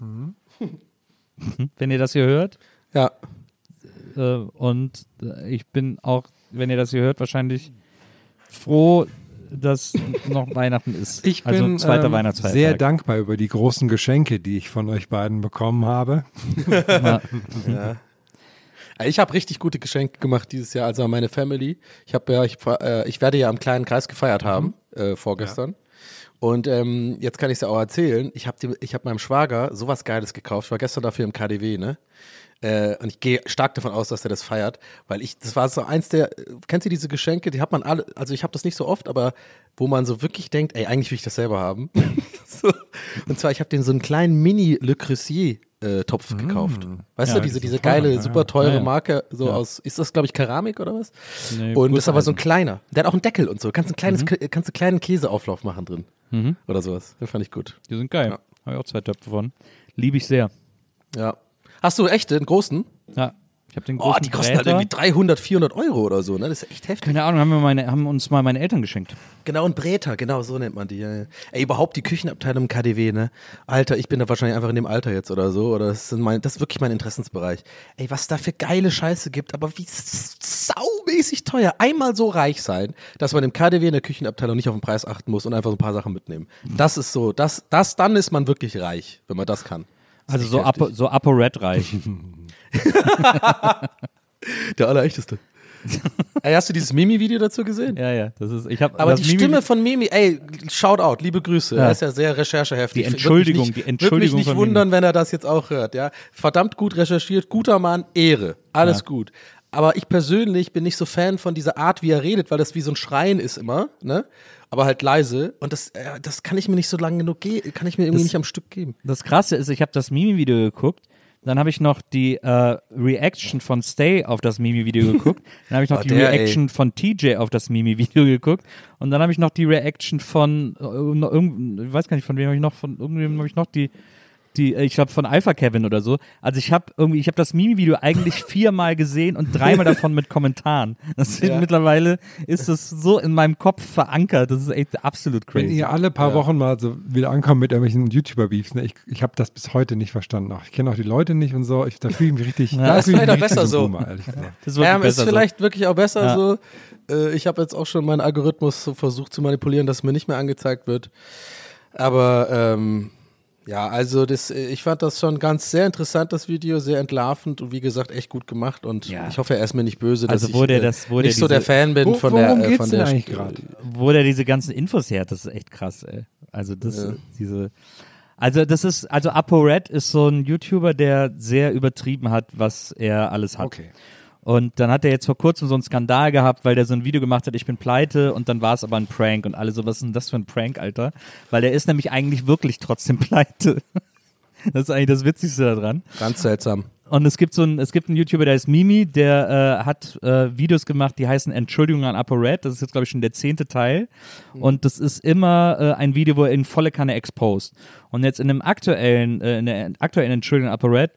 Mhm. wenn ihr das hier hört. Ja. Äh, und äh, ich bin auch, wenn ihr das hier hört, wahrscheinlich froh, dass noch Weihnachten ist. Ich also bin zweiter ähm, Weihnachtsfeiertag. sehr dankbar über die großen Geschenke, die ich von euch beiden bekommen habe. Ja. Ja. Ich habe richtig gute Geschenke gemacht dieses Jahr, also an meine Family. Ich habe ja, ich, äh, ich werde ja im kleinen Kreis gefeiert haben, äh, vorgestern. Und ähm, jetzt kann ich es ja auch erzählen. Ich habe ich hab meinem Schwager sowas Geiles gekauft. Ich war gestern dafür im K D W, ne? Äh, und ich gehe stark davon aus, dass er das feiert, weil ich, das war so eins der, kennst du diese Geschenke, die hat man alle, also ich habe das nicht so oft, aber wo man so wirklich denkt, ey, eigentlich will ich das selber haben. So. Und zwar, ich habe den so einen kleinen Mini-Le Creuset-Topf gekauft. Weißt Ja, du, diese, die diese sind teuer, geile, ja. super teure Ja, ja. Marke, so Ja. aus, ist das, glaube ich, Keramik oder was? Nee, Und das ist aber so ein Gusseisen. kleiner. Der hat auch einen Deckel und so. Kannst ein kleines, kannst einen kleinen Käseauflauf machen drin. Mhm. Oder sowas. Den fand ich gut. Die sind geil. Ja. Habe ich auch zwei Töpfe von. Liebe ich sehr. Ja. Hast du echte, einen großen? Ja. Ich habe den Oh, großen die kosten halt Bräter. irgendwie dreihundert, vierhundert Euro oder so, ne? Das ist echt heftig. Keine Ahnung, haben, wir meine, haben uns mal meine Eltern geschenkt. Genau, ein Bräter, genau, so nennt man die. Ja, ja. Ey, überhaupt die Küchenabteilung im K D W, ne? Alter, ich bin da wahrscheinlich einfach in dem Alter jetzt oder so. Oder das ist, mein, das ist wirklich mein Interessensbereich. Ey, was da für geile Scheiße gibt, aber wie saumäßig teuer. Einmal so reich sein, dass man im K D W in der Küchenabteilung nicht auf den Preis achten muss und einfach so ein paar Sachen mitnehmen. Das ist so, das, das, dann ist man wirklich reich, wenn man das kann. Das Also ist so, echt Apo, heftig. so ApoRed-reich. Der Allerechteste. Ey, hast du dieses Mimi-Video dazu gesehen? Ja, ja. Das ist, ich hab, Aber das die Mimi- Stimme von Mimi, ey, Shoutout, liebe Grüße. Ja. Er ist ja sehr rechercheheftig. Die Entschuldigung, Würde mich nicht, die Entschuldigung Würde mich nicht von wundern, wenn er das jetzt auch hört, ja. Verdammt gut recherchiert, guter Mann, Ehre, alles Ja. gut. Aber ich persönlich bin nicht so Fan von dieser Art, wie er redet, weil das wie so ein Schreien ist immer, ne? Aber halt leise. Und das, äh, das kann ich mir nicht so lange genug geben, kann ich mir irgendwie Das- nicht am Stück geben. Das Krasse ist, ich habe das Mimi-Video geguckt, dann habe ich noch die äh, Reaction von Stay auf das Mimi-Video geguckt, dann habe ich noch Oh, die der, Reaction von T J auf das Mimi-Video geguckt und dann habe ich noch die Reaction von, äh, noch irgend- ich weiß gar nicht, von wem habe ich noch, von irgendwem habe ich noch die, die, äh, ich glaube von Alpha Kevin oder so. Also ich habe irgendwie, ich habe das Mimi-Video eigentlich viermal gesehen und dreimal davon mit Kommentaren. Das Ja. Mittlerweile ist das so in meinem Kopf verankert, das ist echt absolut Wenn crazy. ihr alle paar Ja. Wochen mal so wieder ankommt mit irgendwelchen YouTuber-Beefs, ne? ich, ich habe das bis heute nicht verstanden. Auch. Ich kenne auch die Leute nicht und so. Ich, da fühle ich mich richtig. da ist fühle ich mich leider richtig besser so so. ein Boomer, ehrlich gesagt. Das ist wirklich Ja, ist besser so. vielleicht wirklich auch besser Ja. so. Äh, ich habe jetzt auch schon meinen Algorithmus so versucht zu manipulieren, dass mir nicht mehr angezeigt wird. Aber ähm, ja, also das, äh, ich fand das schon ganz sehr interessant, das Video, sehr entlarvend und wie gesagt echt gut gemacht. Und Ja. ich hoffe, er ist mir nicht böse, dass Also wo ich der äh, das- wo der nicht so der diese- Fan bin Wo, von worum der. Äh, geht's von denn der eigentlich gerade? Wo der diese ganzen Infos her hat, das ist echt krass, ey. Also das, Ja. diese, also das ist, also ApoRed ist so ein YouTuber, der sehr übertrieben hat, was er alles hat. Okay. Und dann hat er jetzt vor kurzem so einen Skandal gehabt, weil der so ein Video gemacht hat, ich bin pleite und dann war es aber ein Prank und alle so, was ist denn das für ein Prank, Alter? Weil der ist nämlich eigentlich wirklich trotzdem pleite. Das ist eigentlich das Witzigste daran. Ganz seltsam. Und es gibt so einen, es gibt einen YouTuber, der ist Mimi, der äh, hat äh, Videos gemacht, die heißen Entschuldigung an ApoRed. Das ist jetzt, glaube ich, schon der zehnte Teil. Und das ist immer äh, ein Video, wo er in volle Kanne exposed. Und jetzt in dem aktuellen, äh, in der aktuellen Entschuldigung an ApoRed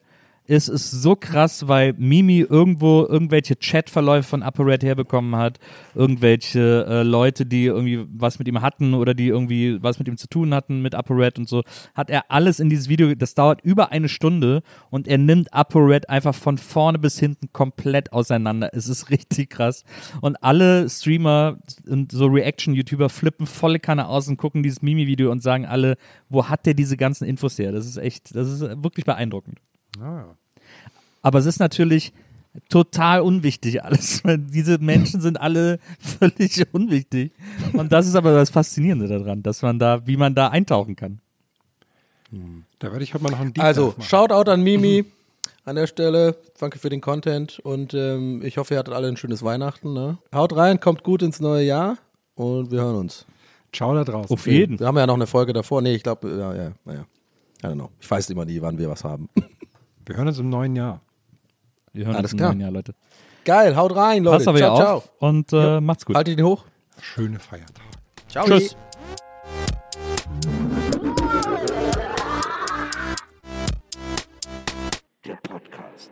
Es ist so krass, weil Mimi irgendwo irgendwelche Chatverläufe von ApoRed herbekommen hat, irgendwelche äh, Leute, die irgendwie was mit ihm hatten oder die irgendwie was mit ihm zu tun hatten mit ApoRed und so, hat er alles in dieses Video, das dauert über eine Stunde und er nimmt ApoRed einfach von vorne bis hinten komplett auseinander. Es ist richtig krass. Und alle Streamer und so Reaction-YouTuber flippen volle Kanne aus und gucken dieses Mimi-Video und sagen alle, wo hat der diese ganzen Infos her? Das ist echt, das ist wirklich beeindruckend. Ah. Aber es ist natürlich total unwichtig alles. Diese Menschen sind alle völlig unwichtig. Und das ist aber das Faszinierende daran, dass man da, wie man da eintauchen kann. Da werde ich heute mal noch einen Deep Also, Dive machen. Shoutout an Mimi an der Stelle. Danke für den Content und ähm, ich hoffe, ihr hattet alle ein schönes Weihnachten. Ne? Haut rein, kommt gut ins neue Jahr und wir hören uns. Ciao da draußen. Auf jeden. Wir haben ja noch eine Folge davor. Nee, ich glaube, ja, ja, naja. I don't know. Ich weiß immer nie, wann wir was haben. Wir hören uns im neuen Jahr. Wir hören Alles uns im klar. neuen Jahr, Leute. Geil, haut rein, Leute. Passt aber ciao, ja ciao. auf und äh, Ja. macht's gut. Haltet ihn hoch. Schöne Feiertage. Ciao. Tschüss. Der Podcast.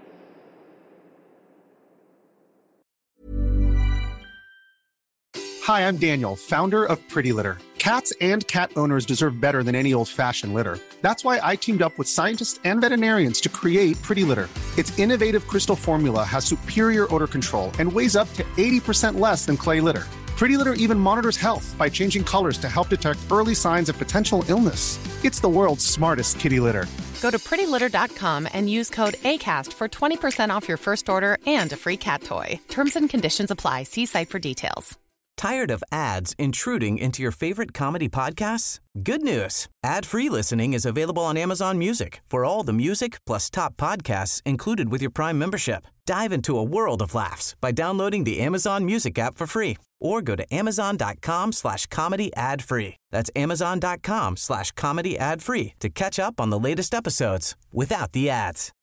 Hi, I'm Daniel, founder of Pretty Litter. Cats and cat owners deserve better than any old-fashioned litter. That's why I teamed up with scientists and veterinarians to create Pretty Litter. Its innovative crystal formula has superior odor control and weighs up to eighty percent less than clay litter. Pretty Litter even monitors health by changing colors to help detect early signs of potential illness. It's the world's smartest kitty litter. Go to pretty litter dot com and use code ACAST for twenty percent off your first order and a free cat toy. Terms and conditions apply. See site for details. Tired of ads intruding into your favorite comedy podcasts? Good news. Ad-free listening is available on Amazon Music for all the music plus top podcasts included with your Prime membership. Dive into a world of laughs by downloading the Amazon Music app for free or go to amazon.com slash comedy ad-free. That's amazon.com slash comedy ad-free to catch up on the latest episodes without the ads.